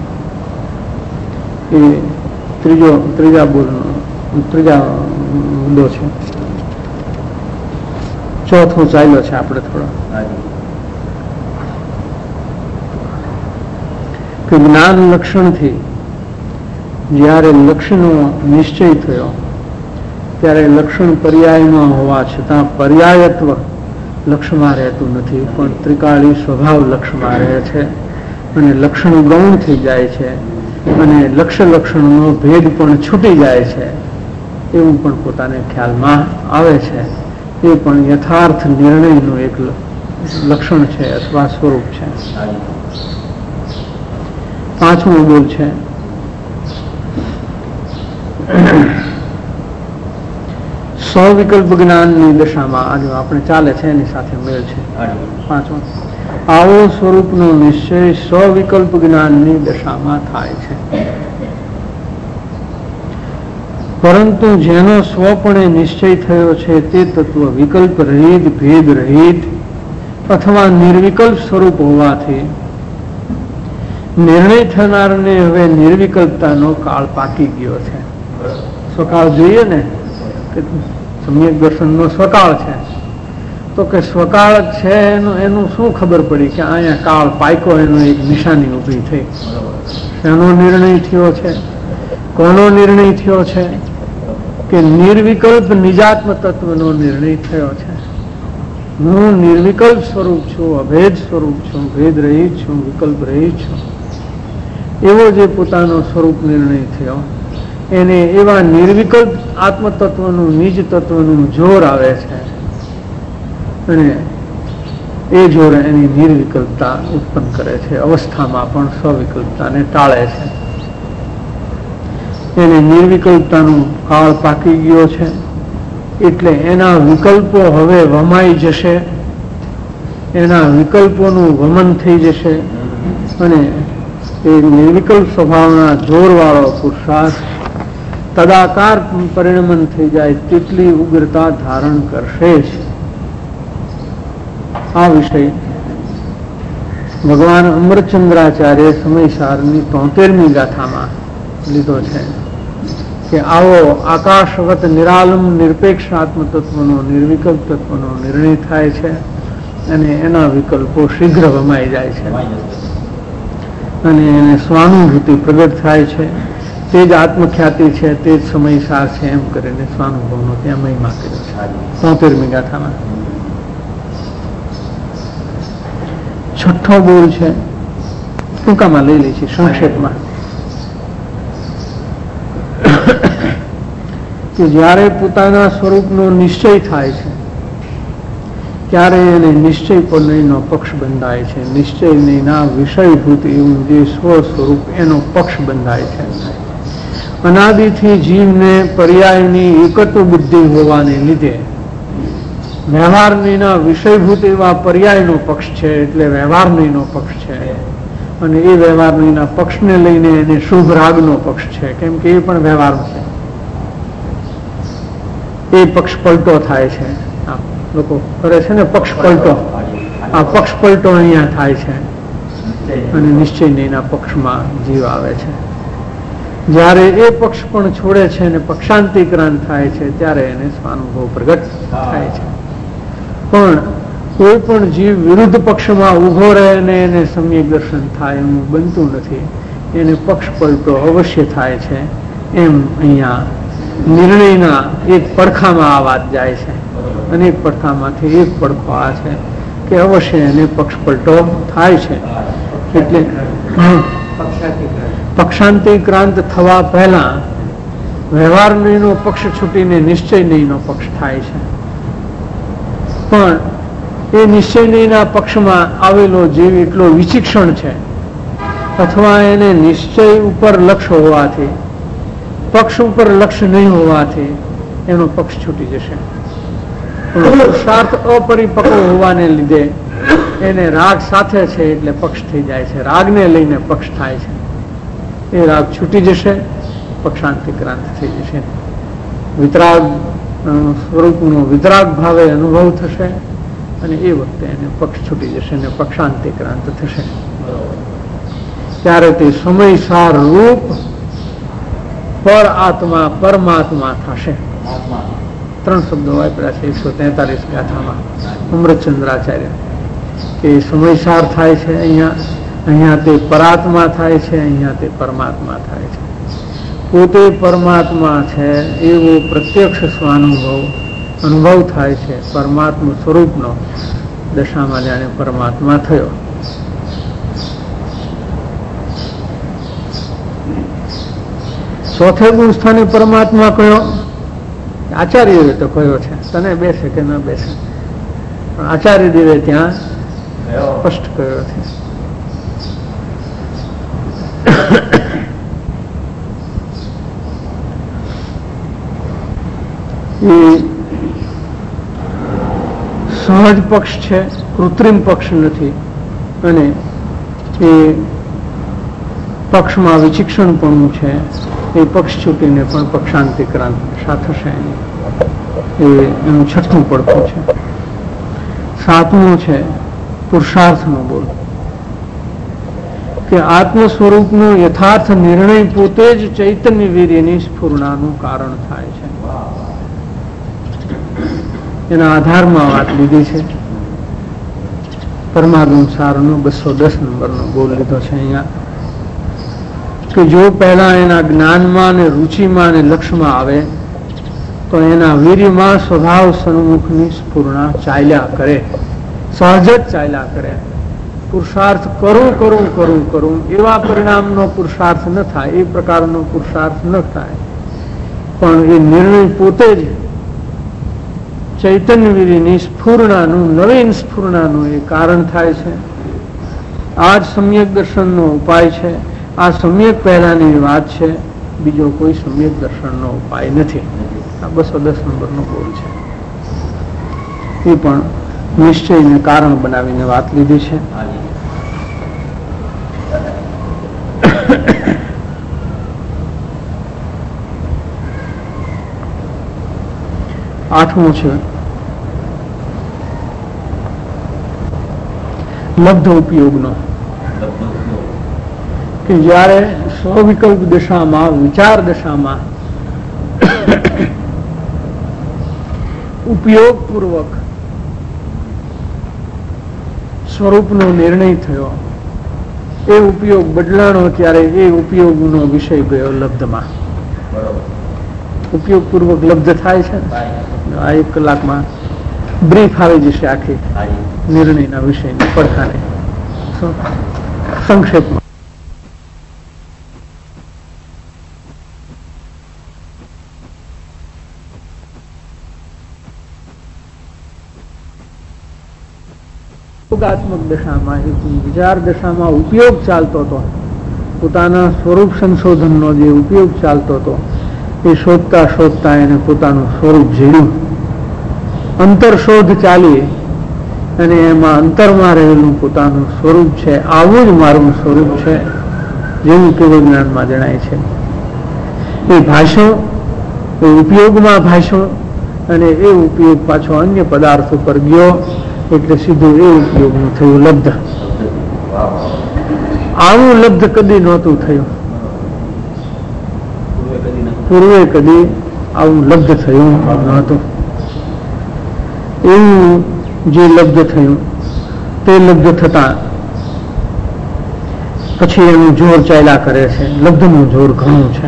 એ ત્રીજો ત્રીજા બોલનો ત્રીજા મુદ્દો છે. ચોથો ચાલ્યો છે આપણે થોડો, કે જ્ઞાન લક્ષણથી જ્યારે લક્ષણનો નિશ્ચય થયો ત્યારે લક્ષણ પર્યાયમાં હોવા છતાં પર્યાયત્વ લક્ષમાં રહેતું નથી, પણ ત્રિકાળી સ્વભાવ લક્ષમાં રહે છે, અને લક્ષણ ગૌણ થઈ જાય છે, અને લક્ષ લક્ષણનો ભેદ પણ છૂટી જાય છે, એવું પણ પોતાને ખ્યાલમાં આવે છે. એ પણ યથાર્થ નિર્ણયનું એક લક્ષણ છે અથવા સ્વરૂપ છે. પાંચમો બોલ છે સ્વવિકલ્પ જ્ઞાનની દશામાં. આજે આપણે ચાલે છે એની સાથે મેળ છે. પાંચમો, આવો સ્વરૂપનો નિશ્ચય સ્વવિકલ્પ જ્ઞાનની દશામાં થાય છે. પરંતુ જેનો સ્વપણે નિશ્ચય થયો છે તે તત્વ વિકલ્પ રહિત, ભેદ રહિત અથવા નિર્વિકલ્પ સ્વરૂપ હોવાથી નિર્ણય થનારને હવે નિર્વિકલ્પતાનો કાળ પાકી ગયો છે. સ્વકાળ જોઈએ ને, સમ્યક દર્શનનો સ્વકાળ છે, તો કે સ્વકાળ છે એનું એનું શું ખબર પડી કે અહીંયા કાળ પાક્યો, એનો એક નિશાની ઊભી થઈ. એનો નિર્ણય થયો છે, કોનો નિર્ણય થયો છે? કે નિર્વિકલ્પ નિજાત્મ તત્વનો નિર્ણય થયો છે. હું નિર્વિકલ્પ સ્વરૂપ છું, અભેદ સ્વરૂપ છું, ભેદ રહિત છું, વિકલ્પ રહિત છું, એવો જે પોતાનો સ્વરૂપ નિર્ણય થયો, એને એવા નિર્વિકલ્પ આત્મતત્વનું નિજ તત્વનું જોર આવે છે, અને એ જોડે એની નિર્વિકલ્પતા ઉત્પન્ન કરે છે. અવસ્થામાં પણ સ્વવિકલ્પતાને ટાળે છે. એને નિર્વિકલ્પતાનો કાળ પાકી ગયો છે એટલે એના વિકલ્પો હવે વમાઈ જશે, એના વિકલ્પોનું વમન થઈ જશે અને એ નિર્વિકલ્પ સ્વભાવના જોરવાળો પુરુષાર્થ તદાકાર પરિણમન થઈ જાય તેટલી ઉગ્રતા ધારણ કરશે જ. આ વિષય ભગવાન અમરચંદ્રાચાર્ય સમયસારની તોતેરમી ગાથામાં લીધો છે કે આવો આકાશવત નિરાલમ નિરપેક્ષ આત્મ તત્વનો નિર્વિકલ્પ તત્વનો નિર્ણય થાય છે અને એના વિકલ્પો શીઘ્ર વમાઈ જાય છે અને એને સ્વાનુભૂતિ પ્રગટ થાય છે. તે જ આત્મખ્યાતિ છે, તે જ સમયસાર છે એમ કરીને સ્વાનુભવનો ત્યાં મહિમા કર્યો છે તોતેરમી ગાથામાં. છઠ્ઠો બોલ છે, ટૂંકામાં લઈ લઈ છે સંક્ષેપમાં, કે જ્યારે પોતાના સ્વરૂપનો નિશ્ચય થાય છે ત્યારે એને નિશ્ચય પનયનો પક્ષ બંધાય છે. નિશ્ચયના વિષયભૂત એવું જે સ્વ સ્વરૂપ એનો પક્ષ બંધાય છે. અનાદિથી જીવને પર્યાયની એકત્વ બુદ્ધિ હોવાને લીધે વ્યવહારનીના વિષયભૂત એવા પર્યાયનો પક્ષ છે એટલે વ્યવહારનીનો પક્ષ છે અને એ વ્યવહારનીના પક્ષને લઈને એને શુભ રાગનો પક્ષ છે, કેમ કે એ પણ વ્યવહાર છે. એ પક્ષ પલટો થાય છે. લોકો કરે છે ને પક્ષ પલટો, આ પક્ષ પલટો અહીંયા થાય છે અને નિશ્ચયના પક્ષમાં જીવ આવે છે. જ્યારે એ પક્ષ પણ છોડે છે અને પક્ષાંતિક્રાંત થાય છે ત્યારે એને સ્વાનુભવ પ્રગટ થાય છે. પણ કોઈ પણ જીવ વિરુદ્ધ પક્ષમાં ઉભો રહે અને એને સમ્યક દર્શન થાય એમ બનતું નથી. એને પક્ષ પલટો અવશ્ય થાય છે. એમ અહીંયા નિર્ણયના એક પડખામાં આ વાત જાય છે અને એક પડખામાંથી એક પડખો આ છે કે અવશ્ય એને પક્ષ પલટો થાય છે. એટલે પક્ષાંતિક્રાંત થવા પહેલા વ્યવહારનો પક્ષ છૂટીને નિશ્ચયનો પક્ષ થાય છે. પણ એ નિશ્ચયના પક્ષમાં આવેલો જીવ એટલો વિચિક્ષણ છે અથવા એને નિશ્ચય ઉપર લક્ષ્ય હોવાથી પક્ષ ઉપર લક્ષ્ય નહીં હોવાથી એનો પક્ષ છૂટી જશે. પુરુષાર્થ અપરિપક્વ હોવાને લીધે એને રાગ સાથે છે એટલે પક્ષ થઈ જાય છે. રાગને લઈને પક્ષ થાય છે. એ રાગ છૂટી જશે, પક્ષાંતિક્રાંત થઈ જશે. વિતરાગ સ્વરૂપનો વિતરાગ ભાવે અનુભવ થશે અને એ વખતે એને પક્ષ છૂટી જશે અને પક્ષાંતિક્રાંત થશે. ત્યારે તે સમયસાર રૂપ પર આત્મા પરમાત્મા થશે. ત્રણ શબ્દો વાપર્યા છે એકસો તેતાલીસ ગાથામાં અમૃતચંદ્રાચાર્ય કે સમયસાર થાય છે. અહીંયા અહીંયા તે પરાત્મા થાય છે, અહીંયા તે પરમાત્મા થાય છે. પોતે પરમાત્મા છે એવો પ્રત્યક્ષ સ્વાનુભવ અનુભવ થાય છે. પરમાત્મા સ્વરૂપનો દશામાં જાણે પરમાત્મા થયો. ચોથે ગુણ સ્થાને પરમાત્મા કયો? આચાર્ય તો કયો છે, તને બેસે કે ન બેસે, પણ આચાર્ય દેવે ત્યાં સ્પષ્ટ કર્યો છે. એ સહજ પક્ષ છે, કૃત્રિમ પક્ષ નથી અને એ પક્ષમાં વિચિક્ષણપણું છે. એ પક્ષ છૂટીને પણ પક્ષાંતિક્રાંત થશે. એ એનું છઠ્ઠું પડખું છે. સાતમું છે પુરુષાર્થનો બોલ કે આત્મ સ્વરૂપનો યથાર્થ નિર્ણય પોતે જ ચૈતન્ય વીર્યની સ્ફુરણાનું કારણ થાય છે. એના આધારમાં વાત લીધી છે. પરમાગમ સારનો બસો દસ નંબરનો બોલ લીધો છે અહીંયા કે જો પહેલા એના જ્ઞાનમાં ને રુચિમાં ને લક્ષ્યમાં આવે તો એના વીર્યમાં સ્વભાવ સન્મુખની સ્ફુરણા ચાલ્યા કરે, સહજ જ ચાલ્યા કરે. પુરુષાર્થ કરું કરું કરું કરું એવા પરિણામનો પુરુષાર્થ ન થાય, એ પ્રકારનો પુરુષાર્થ ન થાય, પણ એ નિર્ણય પોતે જ ચૈતન્યવીરીની સ્ફૂર્ણાનું નવીન સ્ફૂર્ણાનું એ કારણ થાય છે. આ જ સમ્યક દર્શનનો ઉપાય છે. આ સમ્યક પહેલાની વાત છે, બીજો કોઈ સમ્યક દર્શનનો ઉપાય નથી. આ બસો દસ નંબરનો બોલ છે. એ પણ નિશ્ચયને કારણ બનાવીને વાત લીધી છે. આઠમો છે લબ્ધ ઉપયોગનો, કે જ્યારે સ્વવિકલ્પ દશામાં, વિચાર દશામાં ઉપયોગપૂર્વક સ્વરૂપનો નિર્ણય થયો, એ ઉપયોગ બદલાણો ત્યારે એ ઉપયોગનો વિષય ગયો લબ્ધમાં. ઉપયોગપૂર્વક લબ્ધ થાય છે. આ એક કલાકમાં બ્રીફ આવી જશે આખી નિર્ણયના વિષયની પડખાને સંક્ષેપમાં. યોગાત્મક દશામાં, વિચાર દશામાં ઉપયોગ ચાલતો હતો, પોતાના સ્વરૂપ સંશોધનનો જે ઉપયોગ ચાલતો હતો એ શોધતા શોધતા એને પોતાનું સ્વરૂપ જીણ્યું. અંતર શોધ ચાલી અને એમાં અંતરમાં રહેલું પોતાનું સ્વરૂપ છે, આવું જ મારું સ્વરૂપ છે જેવું કેવળ જ્ઞાનમાં જણાય છે. એ ભાષો, એ ઉપયોગમાં ભાષો, અને એ ઉપયોગ પાછો અન્ય પદાર્થો પર ગયો એટલે સીધું એ ઉપયોગનું થયું લબ્ધ. આવું લબ્ધ કદી નહોતું થયું, પૂર્વે કદી આવું લબ્ધ થયું નહોતું. એવું જે લબ્ધ થયું તે લબ્ધ થતા પછી એનું જોર ચાલ્યા કરે છે. લબ્ધનું જોર ઘણું છે.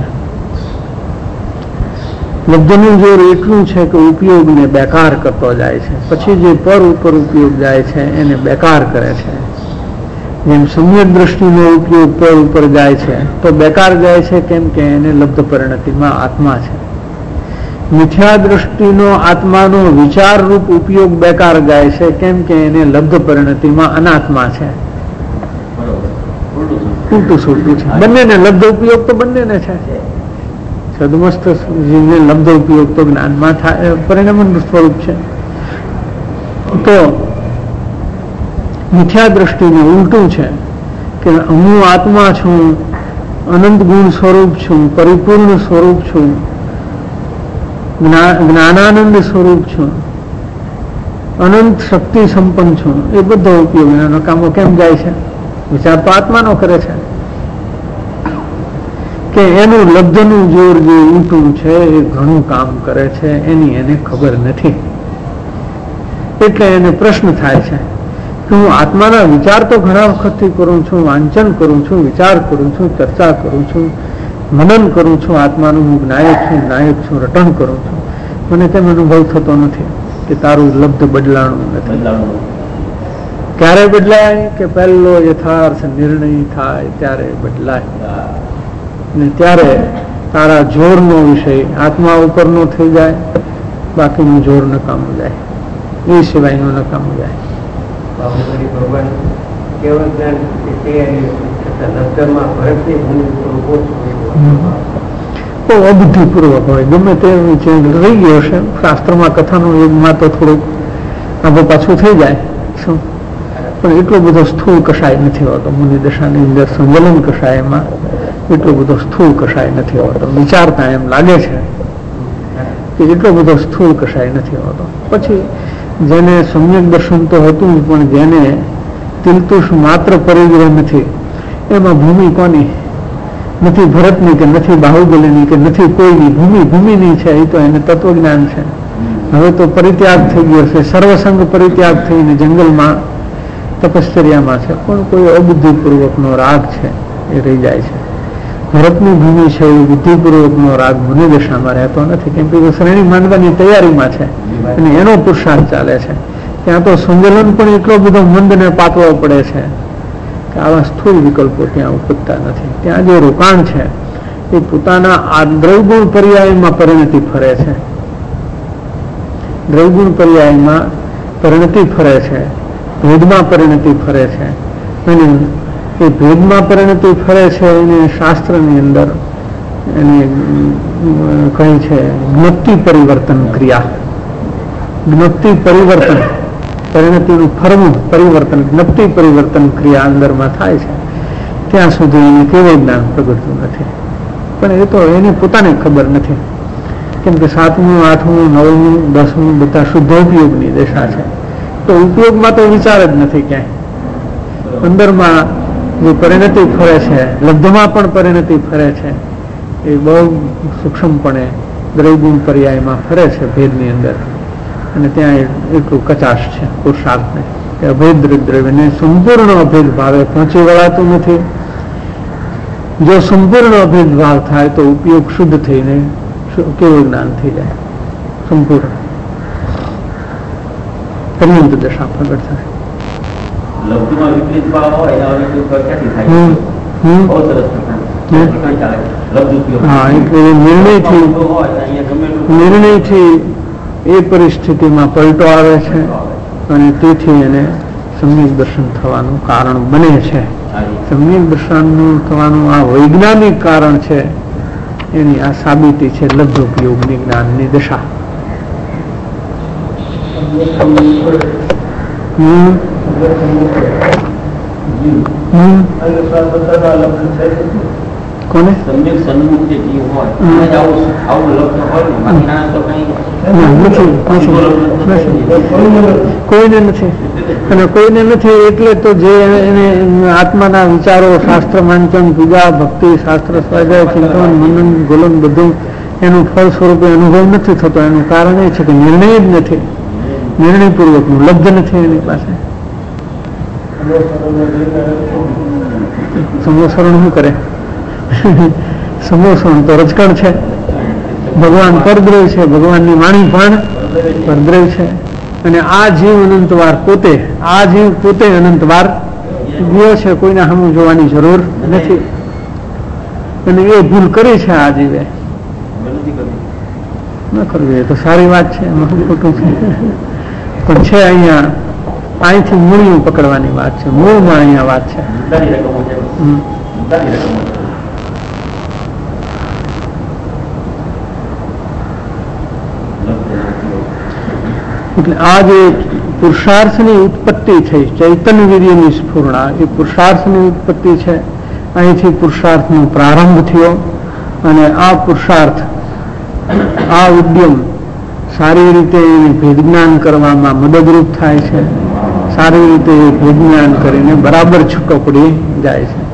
લબ્ધનું જોર એટલું છે કે ઉપયોગને બેકાર કરતો જાય છે, પછી જે પર ઉપર ઉપયોગ જાય છે એને બેકાર કરે છે. જેમ સમ્યક દ્રષ્ટિનો ઉપયોગ પર ઉપર જાય છે તો બેકાર જાય છે, કેમ કે એને લબ્ધ પરિણતિમાં આત્મા છે. મિથ્યા દ્રષ્ટિનો આત્માનો વિચાર રૂપ ઉપયોગ બેકાર જાય છે, કેમ કે એને લબ્ધ પરિણતિમાં અનાત્મા છે. ઉલટું સુલટું છે. બંનેને લબ્ધ ઉપયોગ તો બંનેને છે. સદમસ્ત જીવને લબ્ધ ઉપયોગ તો જ્ઞાનમાં થાય, પરિણામનું સ્વરૂપ છે. તો મિથ્યા દ્રષ્ટિને ઉલટું છે કે હું આત્મા છું, અનંત ગુણ સ્વરૂપ છું, પરિપૂર્ણ સ્વરૂપ છું, જ્ઞાનાનંદ સ્વરૂપ છું, અનંત શક્તિ સંપન્ન છું. એ બધો ઉપયોગ એનો કામો કેમ જાય છે? વિચાર તો આત્માનો કરે છે કે એનું લબ્ધનું જોર જે ઊંટું છે એ ઘણું કામ કરે છે, એની એને ખબર નથી. એટલે એને પ્રશ્ન થાય છે કે હું આત્માના વિચાર તો ઘણા વખતથી કરું છું, વાંચન કરું છું, વિચાર કરું છું, ચર્ચા કરું છું, મનન કરું છું, આત્માનું હું નાયક છું, નાયક છું, રટણ કરું છું, મને તેમ અનુભવ થતો નથી કે તારું લબ્ધ બદલાણું નથી. ક્યારે બદલાય? કે પહેલો યથાર્થ નિર્ણય થાય ત્યારે બદલાય. ને ત્યારે તારા જોરનો વિષય આત્મા ઉપરનો થઈ જાય, બાકીનું જોર નકામું જાય, એ સિવાયનું નકામું જાય. તો અબુદ્ધિપૂર્વક હોય, ગમે તે રહી ગયો છે શાસ્ત્રમાં, કથાનું યુગમાં તો થોડુંક આગળ પાછું થઈ જાય શું, પણ એટલો બધો સ્થૂળ કષાય નથી હોતો. મુનિ દશાની અંદર સંજલન કષાયમાં એટલો બધો સ્થૂળ કષાય નથી હોતો. વિચારતા એમ લાગે છે કે એટલો બધો સ્થૂળ કષાય નથી હોતો. પછી જેને સમ્યક દર્શન તો હતું પણ જેને તિલતુષ માત્ર પરિગ્રહ નથી, એમાં ભૂમિ કોની નથી? ભરતની કે નથી બાહુબલીની કે નથી કોઈની. ભૂમિ ભૂમિની છે, એ તો એને તત્વજ્ઞાન છે. હવે તો પરિત્યાગ થઈ ગયો છે, સર્વસંગ પરિત્યાગ થઈને જંગલમાં તપશ્ચર્યામાં છે, પણ કોઈ અબુદ્ધિપૂર્વકનો રાગ છે એ રહી જાય છે. ભરતની ભૂમિ છે એ બુદ્ધિપૂર્વકનો રાગ મુનિ દશામાં રહેતો નથી, કેમ કે શ્રેણી માંડવાની તૈયારીમાં છે અને એનો પુરુષાર્થ ચાલે છે. ત્યાં તો સંજલન પણ એટલો બધો મંદને પાતળો પડે છે કે આવા સ્થૂળ વિકલ્પો ત્યાં ઉપજતા નથી. ત્યાં જે રોકાણ છે એ પોતાના આ દ્રવગુણ પર્યાયમાં પરિણતિ ફરે છે. દ્રવગુણ પર્યાયમાં પરિણતિ ફરે છે, ભેદમાં પરિણતિ ફરે છે, અને એ ભેદમાં પરિણતિ ફરે છે એને શાસ્ત્રની અંદર એને કહે છે જ્ઞપ્તિ પરિવર્તન ક્રિયા. જ્ઞપ્તિ પરિવર્તન, પરિણતિનું ફરવું પરિવર્તન, જ્ઞપ્તિ પરિવર્તન ક્રિયા અંદરમાં થાય છે ત્યાં સુધી એને કેવળ જ્ઞાન પ્રગટતું નથી. પણ એ તો એને પોતાને ખબર નથી, કેમ કે સાતમું, આઠમું, નવમું, દસમું બધા શુદ્ધ ઉપયોગની દશા છે. તો ઉપયોગમાં તો વિચાર જ નથી ક્યાંય. અંદરમાં જે પરિણતિ ફરે છે, લબ્ધમાં પણ પરિણતિ ફરે છે, એ બહુ સૂક્ષ્મપણે દ્રવ્યગુણ પર્યાયમાં ફરે છે ભેદની અંદર, અને ત્યાં એટલું કચાશ છે પુરુષાર્થને કે અભેદ દ્રવ્યને સંપૂર્ણ અભેદ ભાવે પહોંચી વળાતું નથી. જો સંપૂર્ણ અભેદ ભાવ થાય તો ઉપયોગ શુદ્ધ થઈને કેવું જ્ઞાન થઈ જાય, સંપૂર્ણ પર્યંત દશા પ્રગટ થાય. લબ્ધમાં વિપરીત ભાવ હોય એના ઉપયોગ ક્યાંથી થાય? બહુ સરસ હા, એટલે નિર્ણયથી નિર્ણયથી એ પરિસ્થિતિમાં પલટો આવે છે અને તેથી એને સમ્યક દર્શન થવાનું કારણ બને છે. સમ્યક દર્શનનું થવાનું આ વૈજ્ઞાનિક કારણ છે, એની આ સાબિતી છે લબ્ધ ઉપયોગની જ્ઞાનની દશા. હમ કોને સમ્યક સન્મુખ જે જીવ હોય આવું લગ્ન હોય ને બાકી તો કઈ કોઈને નથી, અને કોઈને નથી એટલે તો જે એને આત્માના વિચારો, શાસ્ત્ર વાંચન, પૂજા, ભક્તિ, શાસ્ત્ર સ્વાધ્યાય, ચિંતન, મનન, ગોલન બધું એનું ફળ સ્વરૂપે અનુભવ નથી થતો. એનું કારણ એ છે કે નિર્ણય જ નથી, નિર્ણયપૂર્વકનું લબ્ધ નથી એની પાસે. સમોસરણ શું કરે? સમોસણ તો રજકણ છે. ભગવાન પરદ્રવ છે, ભગવાનની વાણી પણ પરદ્રવ છે, અને આ જીવ અનંતવાર પોતે, આ જીવ પોતે અનંતવાર ગયો છે, કોઈને સામું જોવાની જરૂર નથી. અને એ ભૂલ કરી છે આ જીવે, ન કરવી એ તો સારી વાત છે, એમાં ખોટું છે. પણ છે અહીંયા અહીંથી મૂળિયું પકડવાની વાત છે, મૂળમાં અહીંયા વાત છે. એટલે આ જે પુરુષાર્થની ઉત્પત્તિ થઈ, ચૈતન્ય વીર્યની સ્ફૂર્ણા, એ પુરુષાર્થની ઉત્પત્તિ છે. અહીંથી પુરુષાર્થનો પ્રારંભ થયો, અને આ પુરુષાર્થ, આ ઉદ્યમ સારી રીતે એને ભેદજ્ઞાન કરવામાં મદદરૂપ થાય છે. સારી રીતે એ ભેદજ્ઞાન કરીને બરાબર છૂટો પડી જાય છે.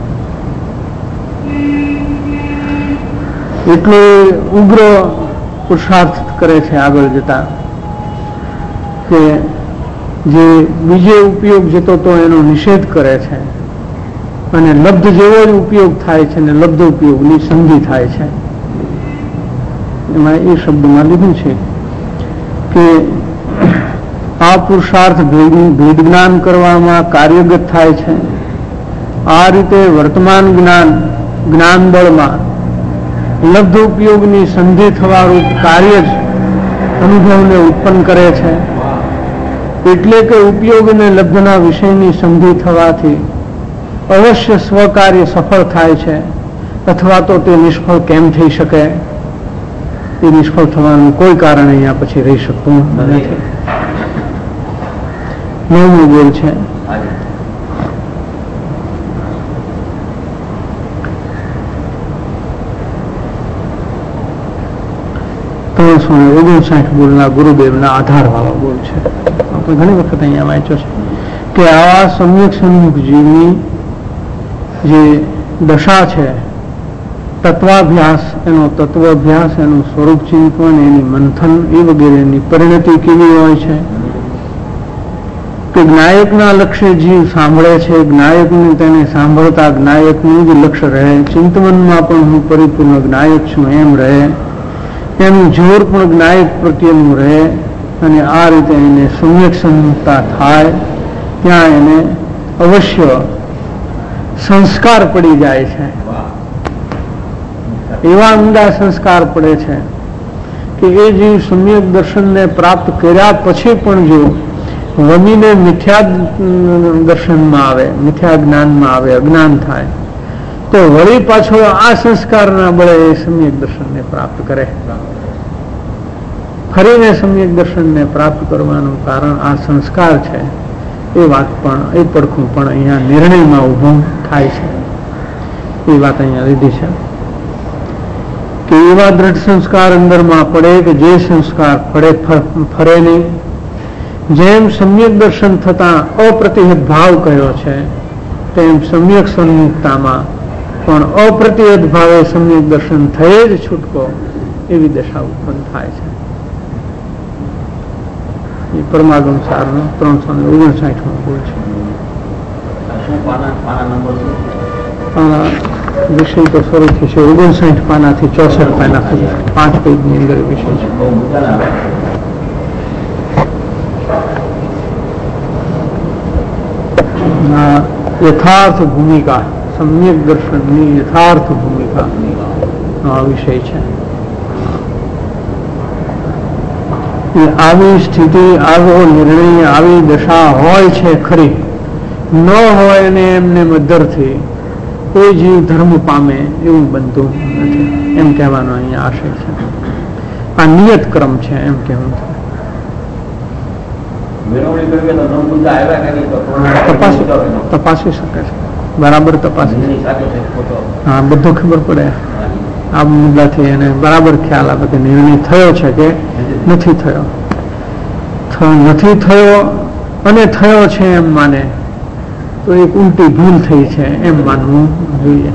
એટલે ઉગ્ર પુરુષાર્થ કરે છે આગળ જતા, કે જે બીજે ઉપયોગ જતો તો એનો નિષેધ કરે છે, અને લબ્ધ જેવો જ ઉપયોગ થાય છે, અને લબ્ધ ઉપયોગની સંધિ થાય છે. એમાં એ શબ્દમાં લીધું છે કે આ પુરુષાર્થ ભેદ જ્ઞાન કરવામાં કાર્યગત થાય છે. આ રીતે વર્તમાન જ્ઞાન જ્ઞાન બળમાં લબ્ધ ઉપયોગની સંધિ થવારૂપ કાર્ય જ અનુભવને ઉત્પન્ન કરે છે. એટલે કે ઉપયોગ અને લબ્ધના વિષયની સંધિ થવાથી અવશ્ય સ્વકાર્ય સફળ થાય છે, અથવા તો તે નિષ્ફળ કેમ થઈ શકે? એ નિષ્ફળ થવાનું કોઈ કારણ અહીંયા પછી રહી શકતું નથી. નવમું બોલ છે ત્રણસો ને ઓગણસાઠ બોલના ગુરુદેવના આધાર વાળો બોલ છે. આપણે ઘણી વખત અહીંયા વાંચ્યો છે કે આવા સમ્યક સન્મુખ જીવની જે દશા છે, તત્વાભ્યાસ, એનો તત્વાભ્યાસ, એનું સ્વરૂપ ચિંતન, એની મંથન એ વગેરેની પરિણતિ કેવી હોય છે કે જ્ઞાયકના લક્ષ્ય જીવ સાંભળે છે, જ્ઞાયકને તેને સાંભળતા જ્ઞાયકનું જ લક્ષ્ય રહે, ચિંતવનમાં પણ હું પરિપૂર્ણ જ્ઞાયક છું એમ રહે, એનું જોર પણ જ્ઞાયક પ્રત્યેનું રહે, અને આ રીતે એને સમ્યક સન્મુખતા થાય. ત્યાં એને અવશ્ય સંસ્કાર પડી જાય છે, એવા ઊંડા સંસ્કાર પડે છે કે એ જીવ સમ્યક દર્શનને પ્રાપ્ત કર્યા પછી પણ જો વમીને મિથ્યા દર્શનમાં આવે, મિથ્યા જ્ઞાનમાં આવે, અજ્ઞાન થાય, તો વળી પાછો આ સંસ્કારના બળે એ સમ્યક દર્શનને પ્રાપ્ત કરે. ફરીને સમ્યક દર્શનને પ્રાપ્ત કરવાનું કારણ આ સંસ્કાર છે. એ વાત પણ એ પડખું પણ અહીંયા નિર્ણયમાં ઊભું થાય છે. એ વાત અહીંયા લીધી છે કે એવા દ્રઢ સંસ્કાર અંદરમાં પડે કે જે સંસ્કાર પડે ફરે નહીં. જેમ સમ્યક દર્શન થતા અપ્રતિહત ભાવ કયો છે, તેમ સમ્યક સન્મુક્તામાં પણ અપ્રતિહત ભાવે સમ્યક દર્શન થયે જ છૂટકો એવી દશા ઉત્પન્ન થાય છે. એ પરમાગમ સારનો ત્રણસો ને ઓગણસાઠ માં બોલ છે. વિષય તો શરૂથી છે ઓગણસાઠ પાનાથી ચોસઠ પાના સુધી પાંચ પેજ ની અંદર વિષય છે. યથાર્થ ભૂમિકા, સમ્યક દર્શનની યથાર્થ ભૂમિકા આ વિષય છે. આવી સ્થિતિ, આવો નિર્ણય, આવી દશા હોય છે ખરી, ન હોય અને એમને મધરથી કોઈ જીવ ધર્મ પામે એવું બનતું નથી એમ કહેવાનો અહીંયા આશય છે. આ નિયત ક્રમ છે એમ કહેવું છે. તપાસી શકે છે, બરાબર તપાસી, હા બધું ખબર પડે. આ મુદ્દાથી એને બરાબર ખ્યાલ આવે કે નિર્ણય થયો છે કે નથી થયો. નથી થયો અને થયો છે એમ માને તો એક ઉલટી ભૂલ થઈ છે એમ માનવું જોઈએ.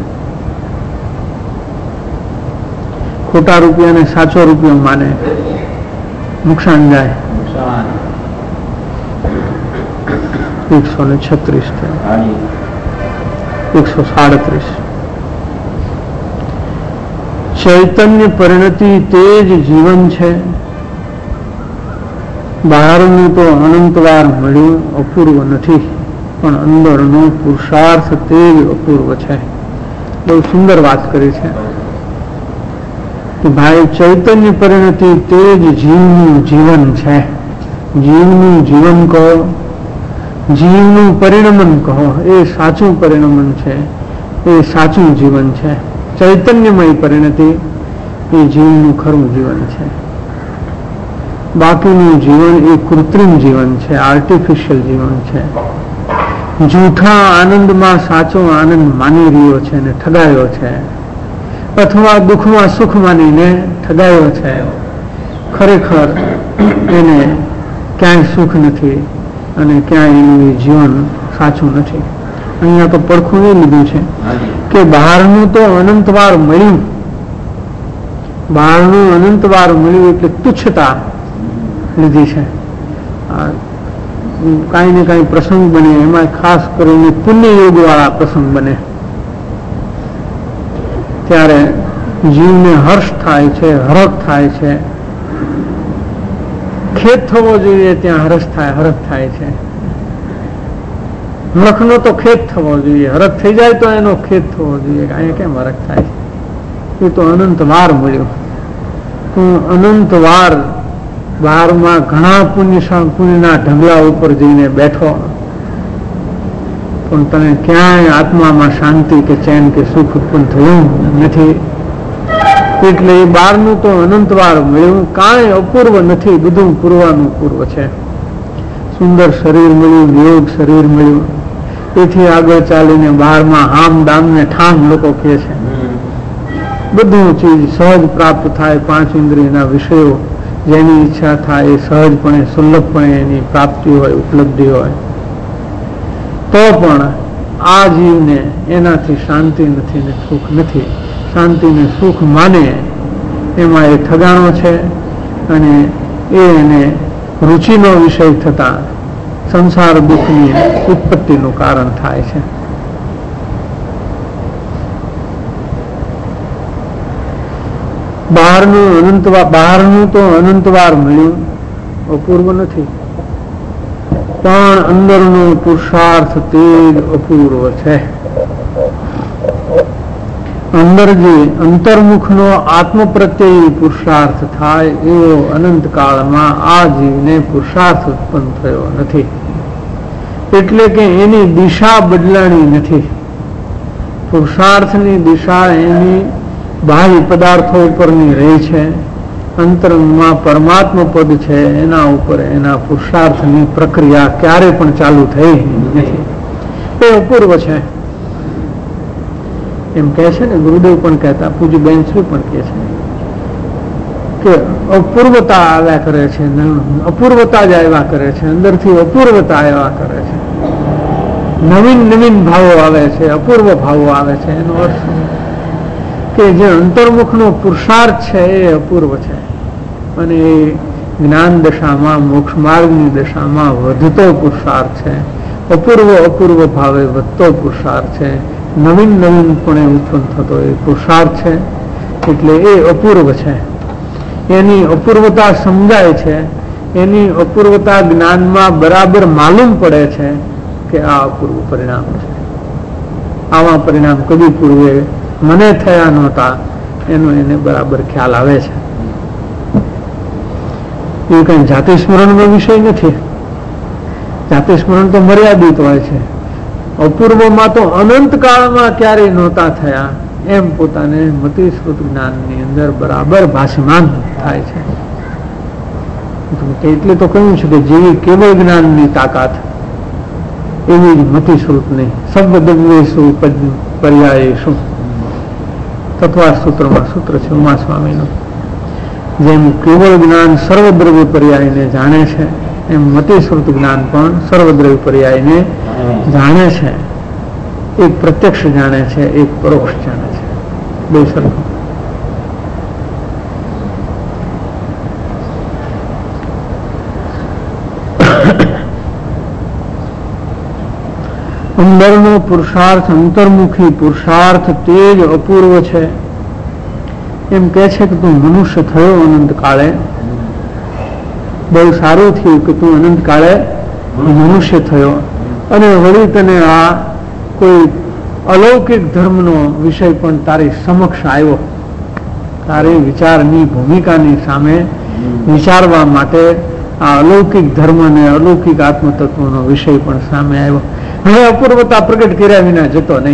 ખોટા રૂપિયાને સાચો રૂપિયો માને નુકસાન જાય. એકસો ને છત્રીસ એકસો સાડત્રીસ. ચૈતન્ય પરિણતિ તે જ જીવન છે. બહારનું તો અનંતવાર મળ્યું અપૂર્વ નથી, પણ અંદરનો પુરુષાર્થ તે જ અપૂર્વ છે. બહુ સુંદર વાત કરી છે કે ભાઈ ચૈતન્ય પરિણતિ તે જ જીવનું જીવન છે. જીવનું જીવન કહો, જીવનું પરિણમન કહો, એ સાચું પરિણમન છે, એ સાચું જીવન છે. ચૈતન્યમય પરિણતિ એ જીવનું ખરું જીવન છે. બાકીનું જીવન એ કૃત્રિમ જીવન છે, આર્ટિફિશિયલ જીવન છે. જૂઠા આનંદમાં સાચો આનંદ માની રહ્યો છે ને ઠગાયો છે, અથવા દુઃખમાં સુખ માનીને ઠગાયો છે. ખરેખર એને ક્યાંય સુખ નથી અને ક્યાંય એનું જીવન સાચું નથી. અહીંયા તો પડખું એ લીધું છે કે બહારનું તો અનંતવાર મળ્યું, બહારનું અનંતવાર મળ્યું એટલે તુચ્છતા લીધી છે. કાંઈ ને કાંઈ પ્રસંગ બને, એમાં ખાસ કરીને પુણ્ય યોગ વાળા પ્રસંગ બને ત્યારે જીવને હર્ષ થાય છે, હરખ થાય છે. ખેદ થવો જોઈએ ત્યાં હરખ થાય હરખ થાય છે. હરખનો તો ખેદ થવો જોઈએ, હરખ થઈ જાય તો એનો ખેદ થવો જોઈએ. અહીંયા કેમ હરખ થાય છે? એ તો અનંતવાર મળ્યું. તું અનંતવાર બહારમાં ઘણા પુણ્ય પુણ્યના ઢગલા ઉપર જઈને બેઠો, પણ તને ક્યાંય આત્મામાં શાંતિ કે ચેન કે સુખ ઉત્પન્ન થયું નથી. એટલે એ બહારનું તો અનંતવાર મળ્યું, કાંઈ અપૂર્વ નથી, બધું પૂર્વાનું પૂર્વ છે. સુંદર શરીર મળ્યું, યોગ શરીર મળ્યું, એથી આગળ ચાલીને બહારમાં હામ દામ ને ઠામ લોકો કહે છે. બધું ચીજ સહજ પ્રાપ્ત થાય. પાંચ ઇન્દ્રિયના વિષયો જેની ઈચ્છા થાય એ સહજપણે સુલભપણે એની પ્રાપ્તિ હોય, ઉપલબ્ધિ હોય, તો પણ આ જીવને એનાથી શાંતિ નથી ને સુખ નથી. શાંતિ ને સુખ માને એમાં એ ઠગાણો છે અને એ એને રુચિનો વિષય થતા સંસાર દુઃખની ઉત્પત્તિનું કારણ થાય છે. બહારનું અનંતવાર બહારનું તો અનંતવાર મળ્યું અપૂર્વ નથી, પણ અંદરનો પુરુષાર્થ તે જ અપૂર્વ છે. અંદર જે અંતર્મુખનો આત્મ પ્રત્યય પુરુષાર્થ થાય એવો અનંત કાળમાં આ જીવને પુરુષાર્થ ઉત્પન્ન થયો નથી. એટલે કે એની દિશા બદલાણી નથી. પુરુષાર્થની દિશા એની બાહ્ય પદાર્થો ઉપરની રહી છે. અંતરંગમાં પરમાત્મા પદ છે એના ઉપર એના પુરુષાર્થની પ્રક્રિયા ક્યારે પણ ચાલુ થઈ નથી. એ અપૂર્વ છે એમ કહે છે ને. ગુરુદેવ પણ કહેતા, પૂજ્ય બેનશ્રી પણ કહે છે કે અપૂર્વતા આવ્યા કરે છે, અપૂર્વતા જ આવ્યા કરે છે, અંદરથી અપૂર્વતા આવ્યા કરે છે. નવીન નવીન ભાવો આવે છે, અપૂર્વ ભાવો આવે છે. એનો અર્થ કે જે અંતર્મુખનો પુરુષાર્થ છે એ અપૂર્વ છે અને એ જ્ઞાન દશામાં મોક્ષ માર્ગની દશામાં વધતો પુરુષાર્થ છે. અપૂર્વ અપૂર્વ ભાવે વધતો પુરુષાર્થ છે. નવીન નવીનપણે ઉત્પન્ન થતો એ પુરુષાર્થ છે. એટલે એ અપૂર્વ છે. એની અપૂર્વતા સમજાય છે. એની અપૂર્વતા જ્ઞાનમાં બરાબર માલુમ પડે છે કે આ અપૂર્વ પરિણામ છે. આવા પરિણામ કદી પૂર્વે મને થયા નહોતા એનો એને બરાબર ખ્યાલ આવે છે. એ કઈ જાતિ સ્મરણનો વિષય નથી. જાતિ સ્મરણ તો મર્યાદિત હોય છે. અપૂર્વમાં તો અનંત કાળમાં ક્યારેય નહોતા થયા એમ પોતાને મતિશ્રુત જ્ઞાનની અંદર બરાબર ભાષમાન થાય છે. એટલે તો કહ્યું છે કે જેવી કેવળ જ્ઞાનની તાકાત એવી જ મતિશ્રુતની શબ્દવેશુ પર્યાયેશુ તત્વા સૂત્રમાં સૂત્ર છે ઉમા સ્વામીનું. જેમ કેવળ જ્ઞાન સર્વદ્રવ્ય પર્યાયને જાણે છે એમ મતિશ્રુત જ્ઞાન પણ સર્વદ્રવ્ય પર્યાયને જાણે છે. એક પ્રત્યક્ષ જાણે છે, એક પરોક્ષ જાણે છે. બે સરખું. અંદરનો પુરુષાર્થ, અંતર્મુખી પુરુષાર્થ તે જ અપૂર્વ છે. એમ કે છે કે તું મનુષ્ય થયો અનંત કાળે, બહુ સારું થયું કે તું અનંત કાળે મનુષ્ય થયો અને વળી તને આ કોઈ અલૌકિક ધર્મનો વિષય પણ તારી સમક્ષ આવ્યો. તારી વિચારની ભૂમિકાની સામે વિચારવા માટે આ અલૌકિક ધર્મ અને અલૌકિક આત્મતત્વનો વિષય પણ સામે આવ્યો. હવે અપૂર્વતા પ્રગટ કર્યા વિના જતો નહીં.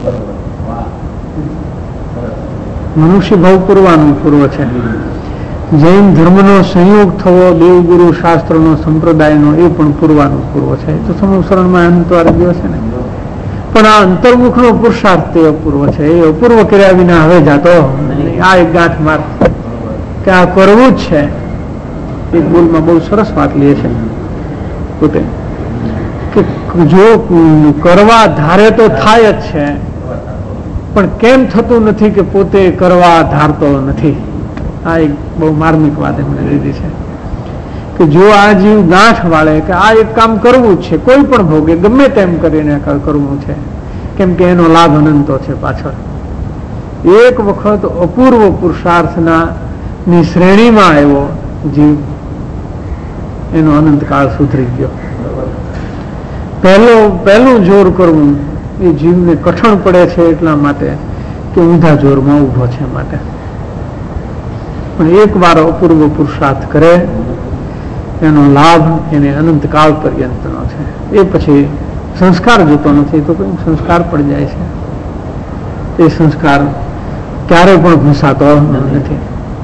મનુષ્ય ભાવ પૂર્વાનું પૂર્વ છે. જૈન ધર્મનો સંયોગ થવો દેવગુરુ શાસ્ત્રનો સંપ્રદાયનો એ પણ પૂર્વાનું પૂર્વ છે. તો સંવત્સરણમાં અંતવાર દિવસ છે ને. પણ આ અંતર્મુખનો પુરુષાર્થ તે અપૂર્વ છે. એ અપૂર્વ કર્યા વિના હવે જાતો આ એક ગાંઠ માર કે આ કરવું જ છે. એક બોલમાં બહુ સરસ વાત લે છે પોતે કે જો કરવા ધારે તો થાય જ છે, પણ કેમ થતું નથી કે પોતે કરવા ધારતો નથી. આ એક બહુ માર્મિક વાત એમને લીધી છે કે જો આ જીવ ગાંઠ વાળે કે આ એક કામ કરવું જ છે, કોઈ પણ ભોગે ગમે તેમ કરીને કરવું છે, કેમ કે એનો લાભ અનંતો છે પાછળ. એક વખત અપૂર્વ પુરુષાર્થના ની શ્રેણીમાં આવ્યો જીવ, એનો અનંતકાળ સુધરી ગયો. પહેલો પહેલું જોર કરવું એ જીવને કઠણ પડે છે એટલા માટે કે ઊંધા જોરમાં ઉભો છે માટે. પણ એક વાર અપૂર્વ પુરુષાર્થ કરે એનો લાભ એને અનંતકાળ પર્યંતનો છે. એ પછી સંસ્કાર જોતો નથી તો કોઈ સંસ્કાર પડી જાય છે. એ સંસ્કાર ક્યારે પણ ભૂસાતો નથી.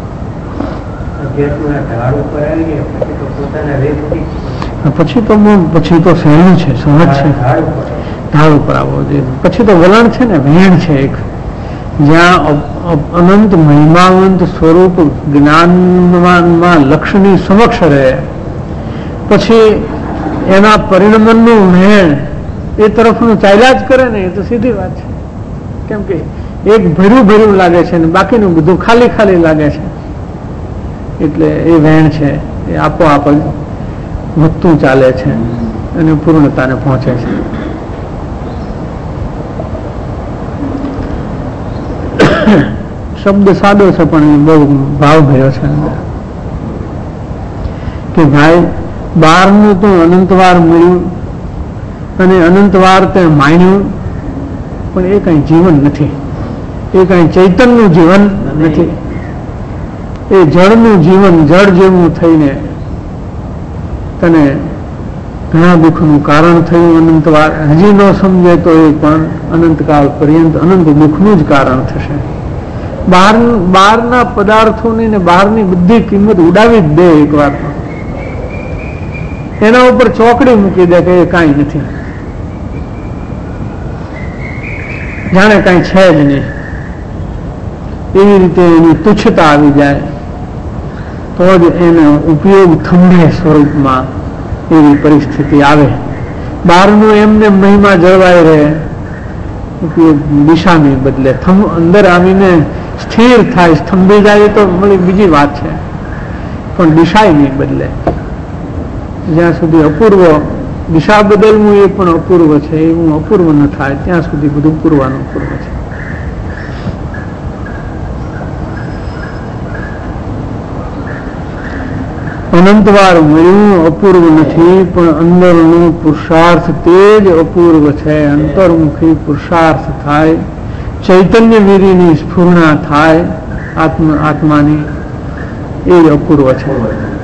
પછી તો પછી તો સહેલું છે, સહજ છે. ઢાળ ઉપર આવવો જોઈએ. પછી તો વલણ છે ને, વેણ છે એક, જ્યાં અનંત મહિમાવંત સ્વરૂપ જ્ઞાનમાં લક્ષ્યની સમક્ષ રહે પછી એના પરિણમનનું વેણ એ તરફનું ચાલ્યા જ કરે ને. એ તો સીધી વાત છે. કેમ કે એક ભર્યું ભર્યું લાગે છે ને બાકીનું બધું ખાલી ખાલી લાગે છે. એટલે એ વેણ છે એ આપોઆપ વધતું ચાલે છે અને પૂર્ણતાને પહોંચે છે. શબ્દ સાદો છે પણ બહુ ભાવ ભર્યો છે કે ભાઈ બહારનું તો અનંતવાર મળ્યું અને અનંતવાર તે માન્યું, પણ એ કઈ જીવન નથી. એ કઈ ચૈતન્યનું જીવન નથી. એ જળનું જીવન જળ જેવું થઈને તને ઘણા દુઃખનું કારણ થયું. અનંતવાર હજી ન સમજે તો એ પણ અનંતકાળ પર્યંત અનંત દુઃખનું જ કારણ થશે. બહાર બહારના પદાર્થોની ને બહારની બધી કિંમત ઉડાવી જ દે એક વાર, એના ઉપર ચોકડી મૂકી દે કે એ કાંઈ નથી, જાણે કાંઈ છે જ નહીં. એવી રીતે એની તુચ્છતા આવી જાય તો જ એનો ઉપયોગ થંભે સ્વરૂપમાં એવી પરિસ્થિતિ આવે. બહારનું એમને મહિમા જળવાઈ રહે, ઉપયોગ દિશાની બદલે અંદર આવીને સ્થિર થાય, સ્તંભી જાય તો બીજી વાત છે, પણ દિશા નહીં બદલે. જ્યાં સુધી અપૂર્વ દિશા બદલવું એ પણ અપૂર્વ છે, એવું અપૂર્વ ન થાય ત્યાં સુધી બધું પૂરવાનું અપૂર્વ છે. અનંતવાર મળ્યું અપૂર્વ નથી, પણ અંદરનો પુરુષાર્થ તે જ અપૂર્વ છે. અંતર્મુખી પુરુષાર્થ થાય, ચૈતન્ય વીરીની સ્ફૂર્ણા થાય આત્મ આત્માની, એ જ અપૂર્વ છે.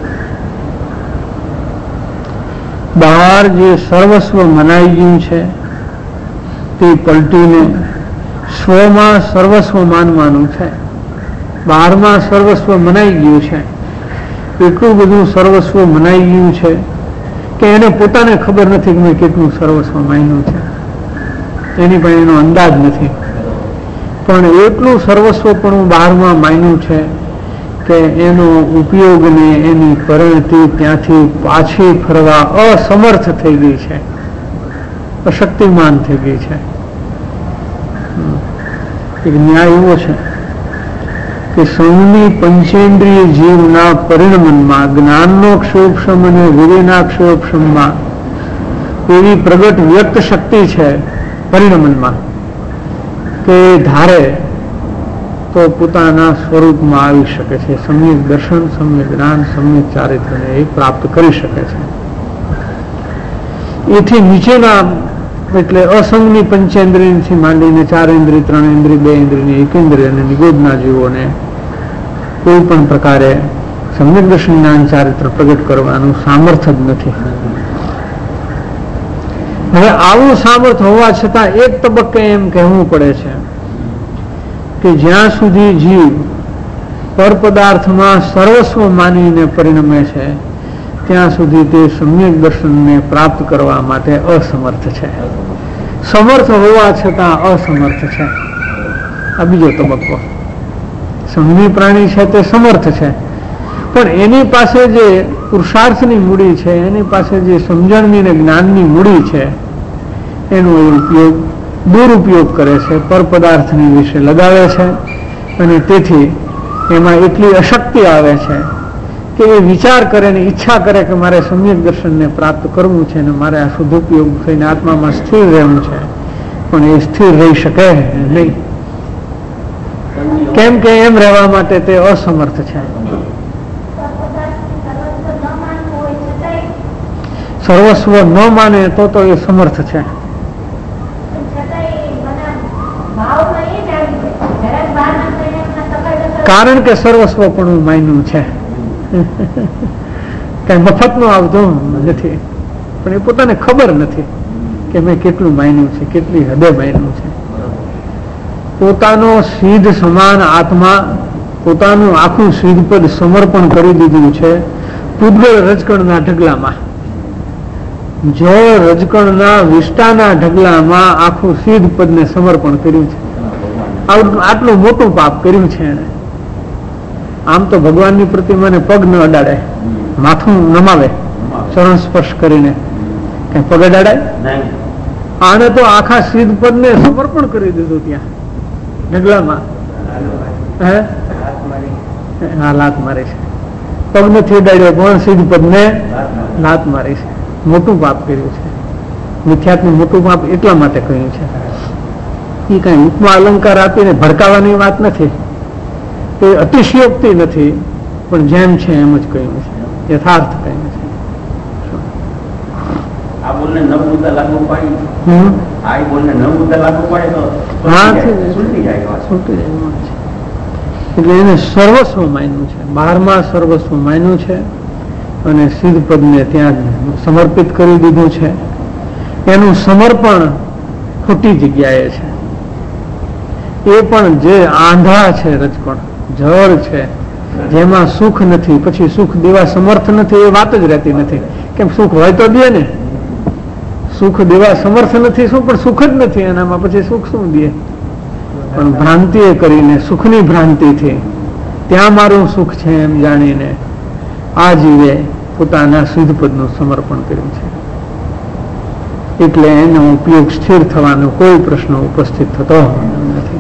બહાર જે સર્વસ્વ મનાઈ ગયું છે તે પલટીને સ્વમાં સર્વસ્વ માનવાનું છે. બહારમાં સર્વસ્વ મનાઈ ગયું છે, એટલું બધું સર્વસ્વ મનાઈ ગયું છે કે એને પોતાને ખબર નથી કે મેં કેટલું સર્વસ્વ માન્યું છે, એની પાસે એનો અંદાજ નથી. પણ એટલું સર્વસ્વ પણ બહારમાં માન્યું છે કે એનો ઉપયોગને એની પરિણતિ ત્યાંથી પાછી ફરવા અસમર્થ થઈ ગઈ છે, અશક્તિમાન થઈ ગઈ છે. એક ન્યાય એવો છે કે સૌની પંચેન્દ્રિય જીવના પરિણમનમાં જ્ઞાનનો ક્ષોભક્ષમ અને વીર્યના ક્ષોભક્ષમમાં એવી પ્રગટ વ્યક્ત શક્તિ છે પરિણમનમાં કે ધારે તો પોતાના સ્વરૂપમાં આવી શકે છે. સમ્યક દર્શન, સમ્યક જ્ઞાન, સમ્યક ચારિત્રને એ પ્રાપ્ત કરી શકે છે. એથી નીચેના એટલે અસંગની પંચેન્દ્રિયથી માંડીને ચાર ઇન્દ્રિય, ત્રણ ઇન્દ્રિય, બે ઇન્દ્રિયની એક ઇન્દ્રિય અને નિગોદના જીવોને કોઈ પણ પ્રકારે સમ્યક દર્શન, જ્ઞાન, ચારિત્ર પ્રગટ કરવાનું સામર્થ્ય જ નથી. હવે આવું સામર્થ્ય હોવા છતાં એક તબક્કે એમ કહેવું પડે છે કે જ્યાં સુધી જીવ પર પદાર્થમાં સર્વસ્વ માનીને પરિણમે છે ત્યાં સુધી તે સમ્યક દર્શનને પ્રાપ્ત કરવા માટે અસમર્થ છે. સમર્થ હોવા છતાં અસમર્થ છે. આ બીજો તબક્કો. સંઘી પ્રાણી છે તે સમર્થ છે, પણ એની પાસે જે પુરુષાર્થની મૂડી છે, એની પાસે જે સમજણની ને જ્ઞાનની મૂડી છે, એનો ઉપયોગ દુરુપયોગ કરે છે, પર પદાર્થની વિશે લગાવે છે, અને તેથી એમાં એટલી અશક્તિ આવે છે કે એ વિચાર કરે ને ઈચ્છા કરે કે મારે સમ્યક દર્શનને પ્રાપ્ત કરવું છે ને મારે આ શુદ્ધોપયોગ થઈને આત્મામાં સ્થિર રહેવું છે, પણ એ સ્થિર રહી શકે નહીં. કેમ કે એમ રહેવા માટે તે અસમર્થ છે. સર્વસ્વ ન માને તો તો એ સમર્થ છે. કારણ કે સર્વસ્વ પણ માન્યું છે, કઈ મફત નું આવતું નથી, પણ એ પોતાને ખબર નથી કે મેં કેટલું માન્યું છે, કેટલી હદે માન્યું છે. પોતાનો સિદ્ધ સમાન આત્મા પોતાનું આખું સિદ્ધ પદ સમર્પણ કરી દીધું છે પૂતગળ રજકણના ઢગલામાં. જો રજકણના વિષ્ટાના ઢગલામાં આખું સિદ્ધ પદને સમર્પણ કર્યું છે, આટલું મોટું પાપ કર્યું છે એને. આમ તો ભગવાનની પ્રતિમાને પગ ન અડાડે, માથું નમાવે ચરણ સ્પર્શ કરીને, કઈ પગ અડાડાય? આને તો આખા સિદ્ધ પદને સમર્પણ કરી દીધું ત્યાં ઢગલામાં. હે હા, લાત મારી છે. પગ નથી અડાડ્યો પણ સિદ્ધ પદને લાત મારી છે. મોટું પાપ કર્યું છે. મિથ્યાત્મક મોટું પાપ એટલા માટે કહ્યું છે. એ કઈ ઉપમા અલંકાર આપીને ભડકાવાની વાત નથી, એ અતિશયોક્તિ નથી, પણ જેમ છે એમ જ કહ્યું છે, યથાર્થ કહ્યું છે. આ બોલને નવ મુદ્દા લાગુ પાડી હમ આ બોલને નવ મુદ્દા લાગુ પાડે તો હા છે છૂટી જાય વાત. છૂટી જાય વાત છે. એટલે એને સર્વસ્વ માન્યું છે, બારમાં સર્વસ્વ માન્યું છે અને સિદ્ધ પદને ત્યાં સમર્પિત કરી દીધું છે. એનું સમર્પણ ખોટી જગ્યાએ છે. એ પણ જે આંધા છે રજકણ, જળ છે, જેમાં સુખ નથી, પછી સુખ દેવા સમર્થ નથી, એ વાત જ રહેતી નથી. કેમ સુખ હોય તો દે ને, સુખ દેવા સમર્થ નથી શું, પણ સુખ જ નથી એનામાં, પછી સુખ શું દે? પણ ભ્રાંતિએ કરીને, સુખની ભ્રાંતિથી ત્યાં મારું સુખ છે એમ જાણીને આ જીવે પોતાના સિદ્ધ પદનું સમર્પણ કર્યું છે. એટલે એનો ઉપયોગ સ્થિર થવાનો કોઈ પ્રશ્ન ઉપસ્થિત થતો નથી.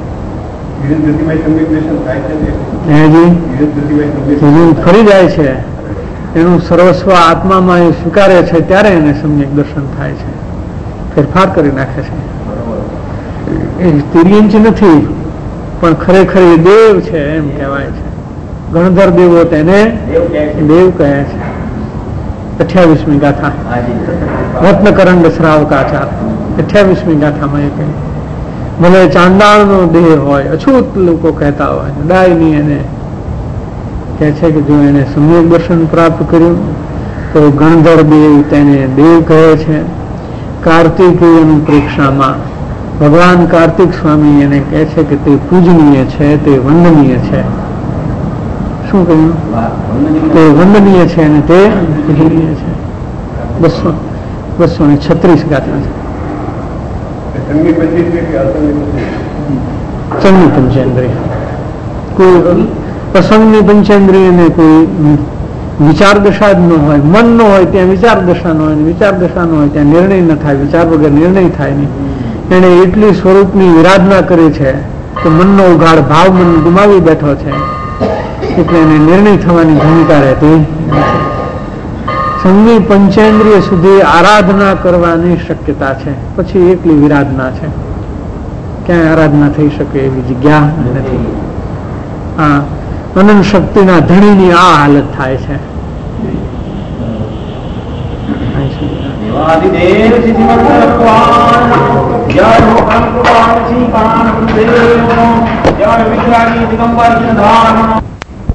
ફરી જાય છે, એનું સર્વસ્વ આત્મામાં એ સ્વીકારે છે ત્યારે એને સમ્યક દર્શન થાય છે, ફેરફાર કરી નાખે છે. એ તિર્યંચ નથી, પણ ખરેખર એ દેવ છે એમ કહેવાય છે. ગણધર દેવો તેને દેવ કહે છે. અઠ્યાવીસમી ગાથા રત્નકરંગ શ્રાવકાચાર અઠ્યાવીસમી ગાથામાં એ કહે, ભલે ચાંદાળનો દેહ હોય, અછૂત લોકો કહેતા હોય, ડાયની એને કહે છે કે જો એને સમ્યક દર્શન પ્રાપ્ત કર્યું તો ગણધર દેવ તેને દેવ કહે છે. કાર્તિકેયની પ્રેક્ષામાં ભગવાન કાર્તિક સ્વામી એને કહે છે કે તે પૂજનીય છે, તે વંદનીય છે. શું કહ્યું? તે વંદનીય છે અને તે પૂજનીય છે. બસો બસો ને છત્રીસ ગાથા છે. સંગની પંચેન્દ્રિય, કોઈ પ્રસંગની પંચેન્દ્રિય ને કોઈ વિચાર દશા જ ન હોય, મન ન હોય ત્યાં વિચાર દશા ન હોય, વિચાર દશા ન હોય ત્યાં નિર્ણય ન થાય, વિચાર વગર નિર્ણય થાય નહીં. એને એટલી સ્વરૂપની વિરાધના કરી છે કે મનનો ઉઘાડ ભાવ મન ગુમાવી બેઠો છે, એટલે એને નિર્ણય થવાની ભૂમિકા રહેતી નથી. સંગની પંચેન્દ્રિય સુધી આરાધના કરવાની શક્યતા છે, પછી એકલી વિરાધના છે. ક્યાંય આરાધના થઈ શકે એવી જગ્યા નથી. હા, અનંત શક્તિના ધણીની આ હાલત થાય છે. જય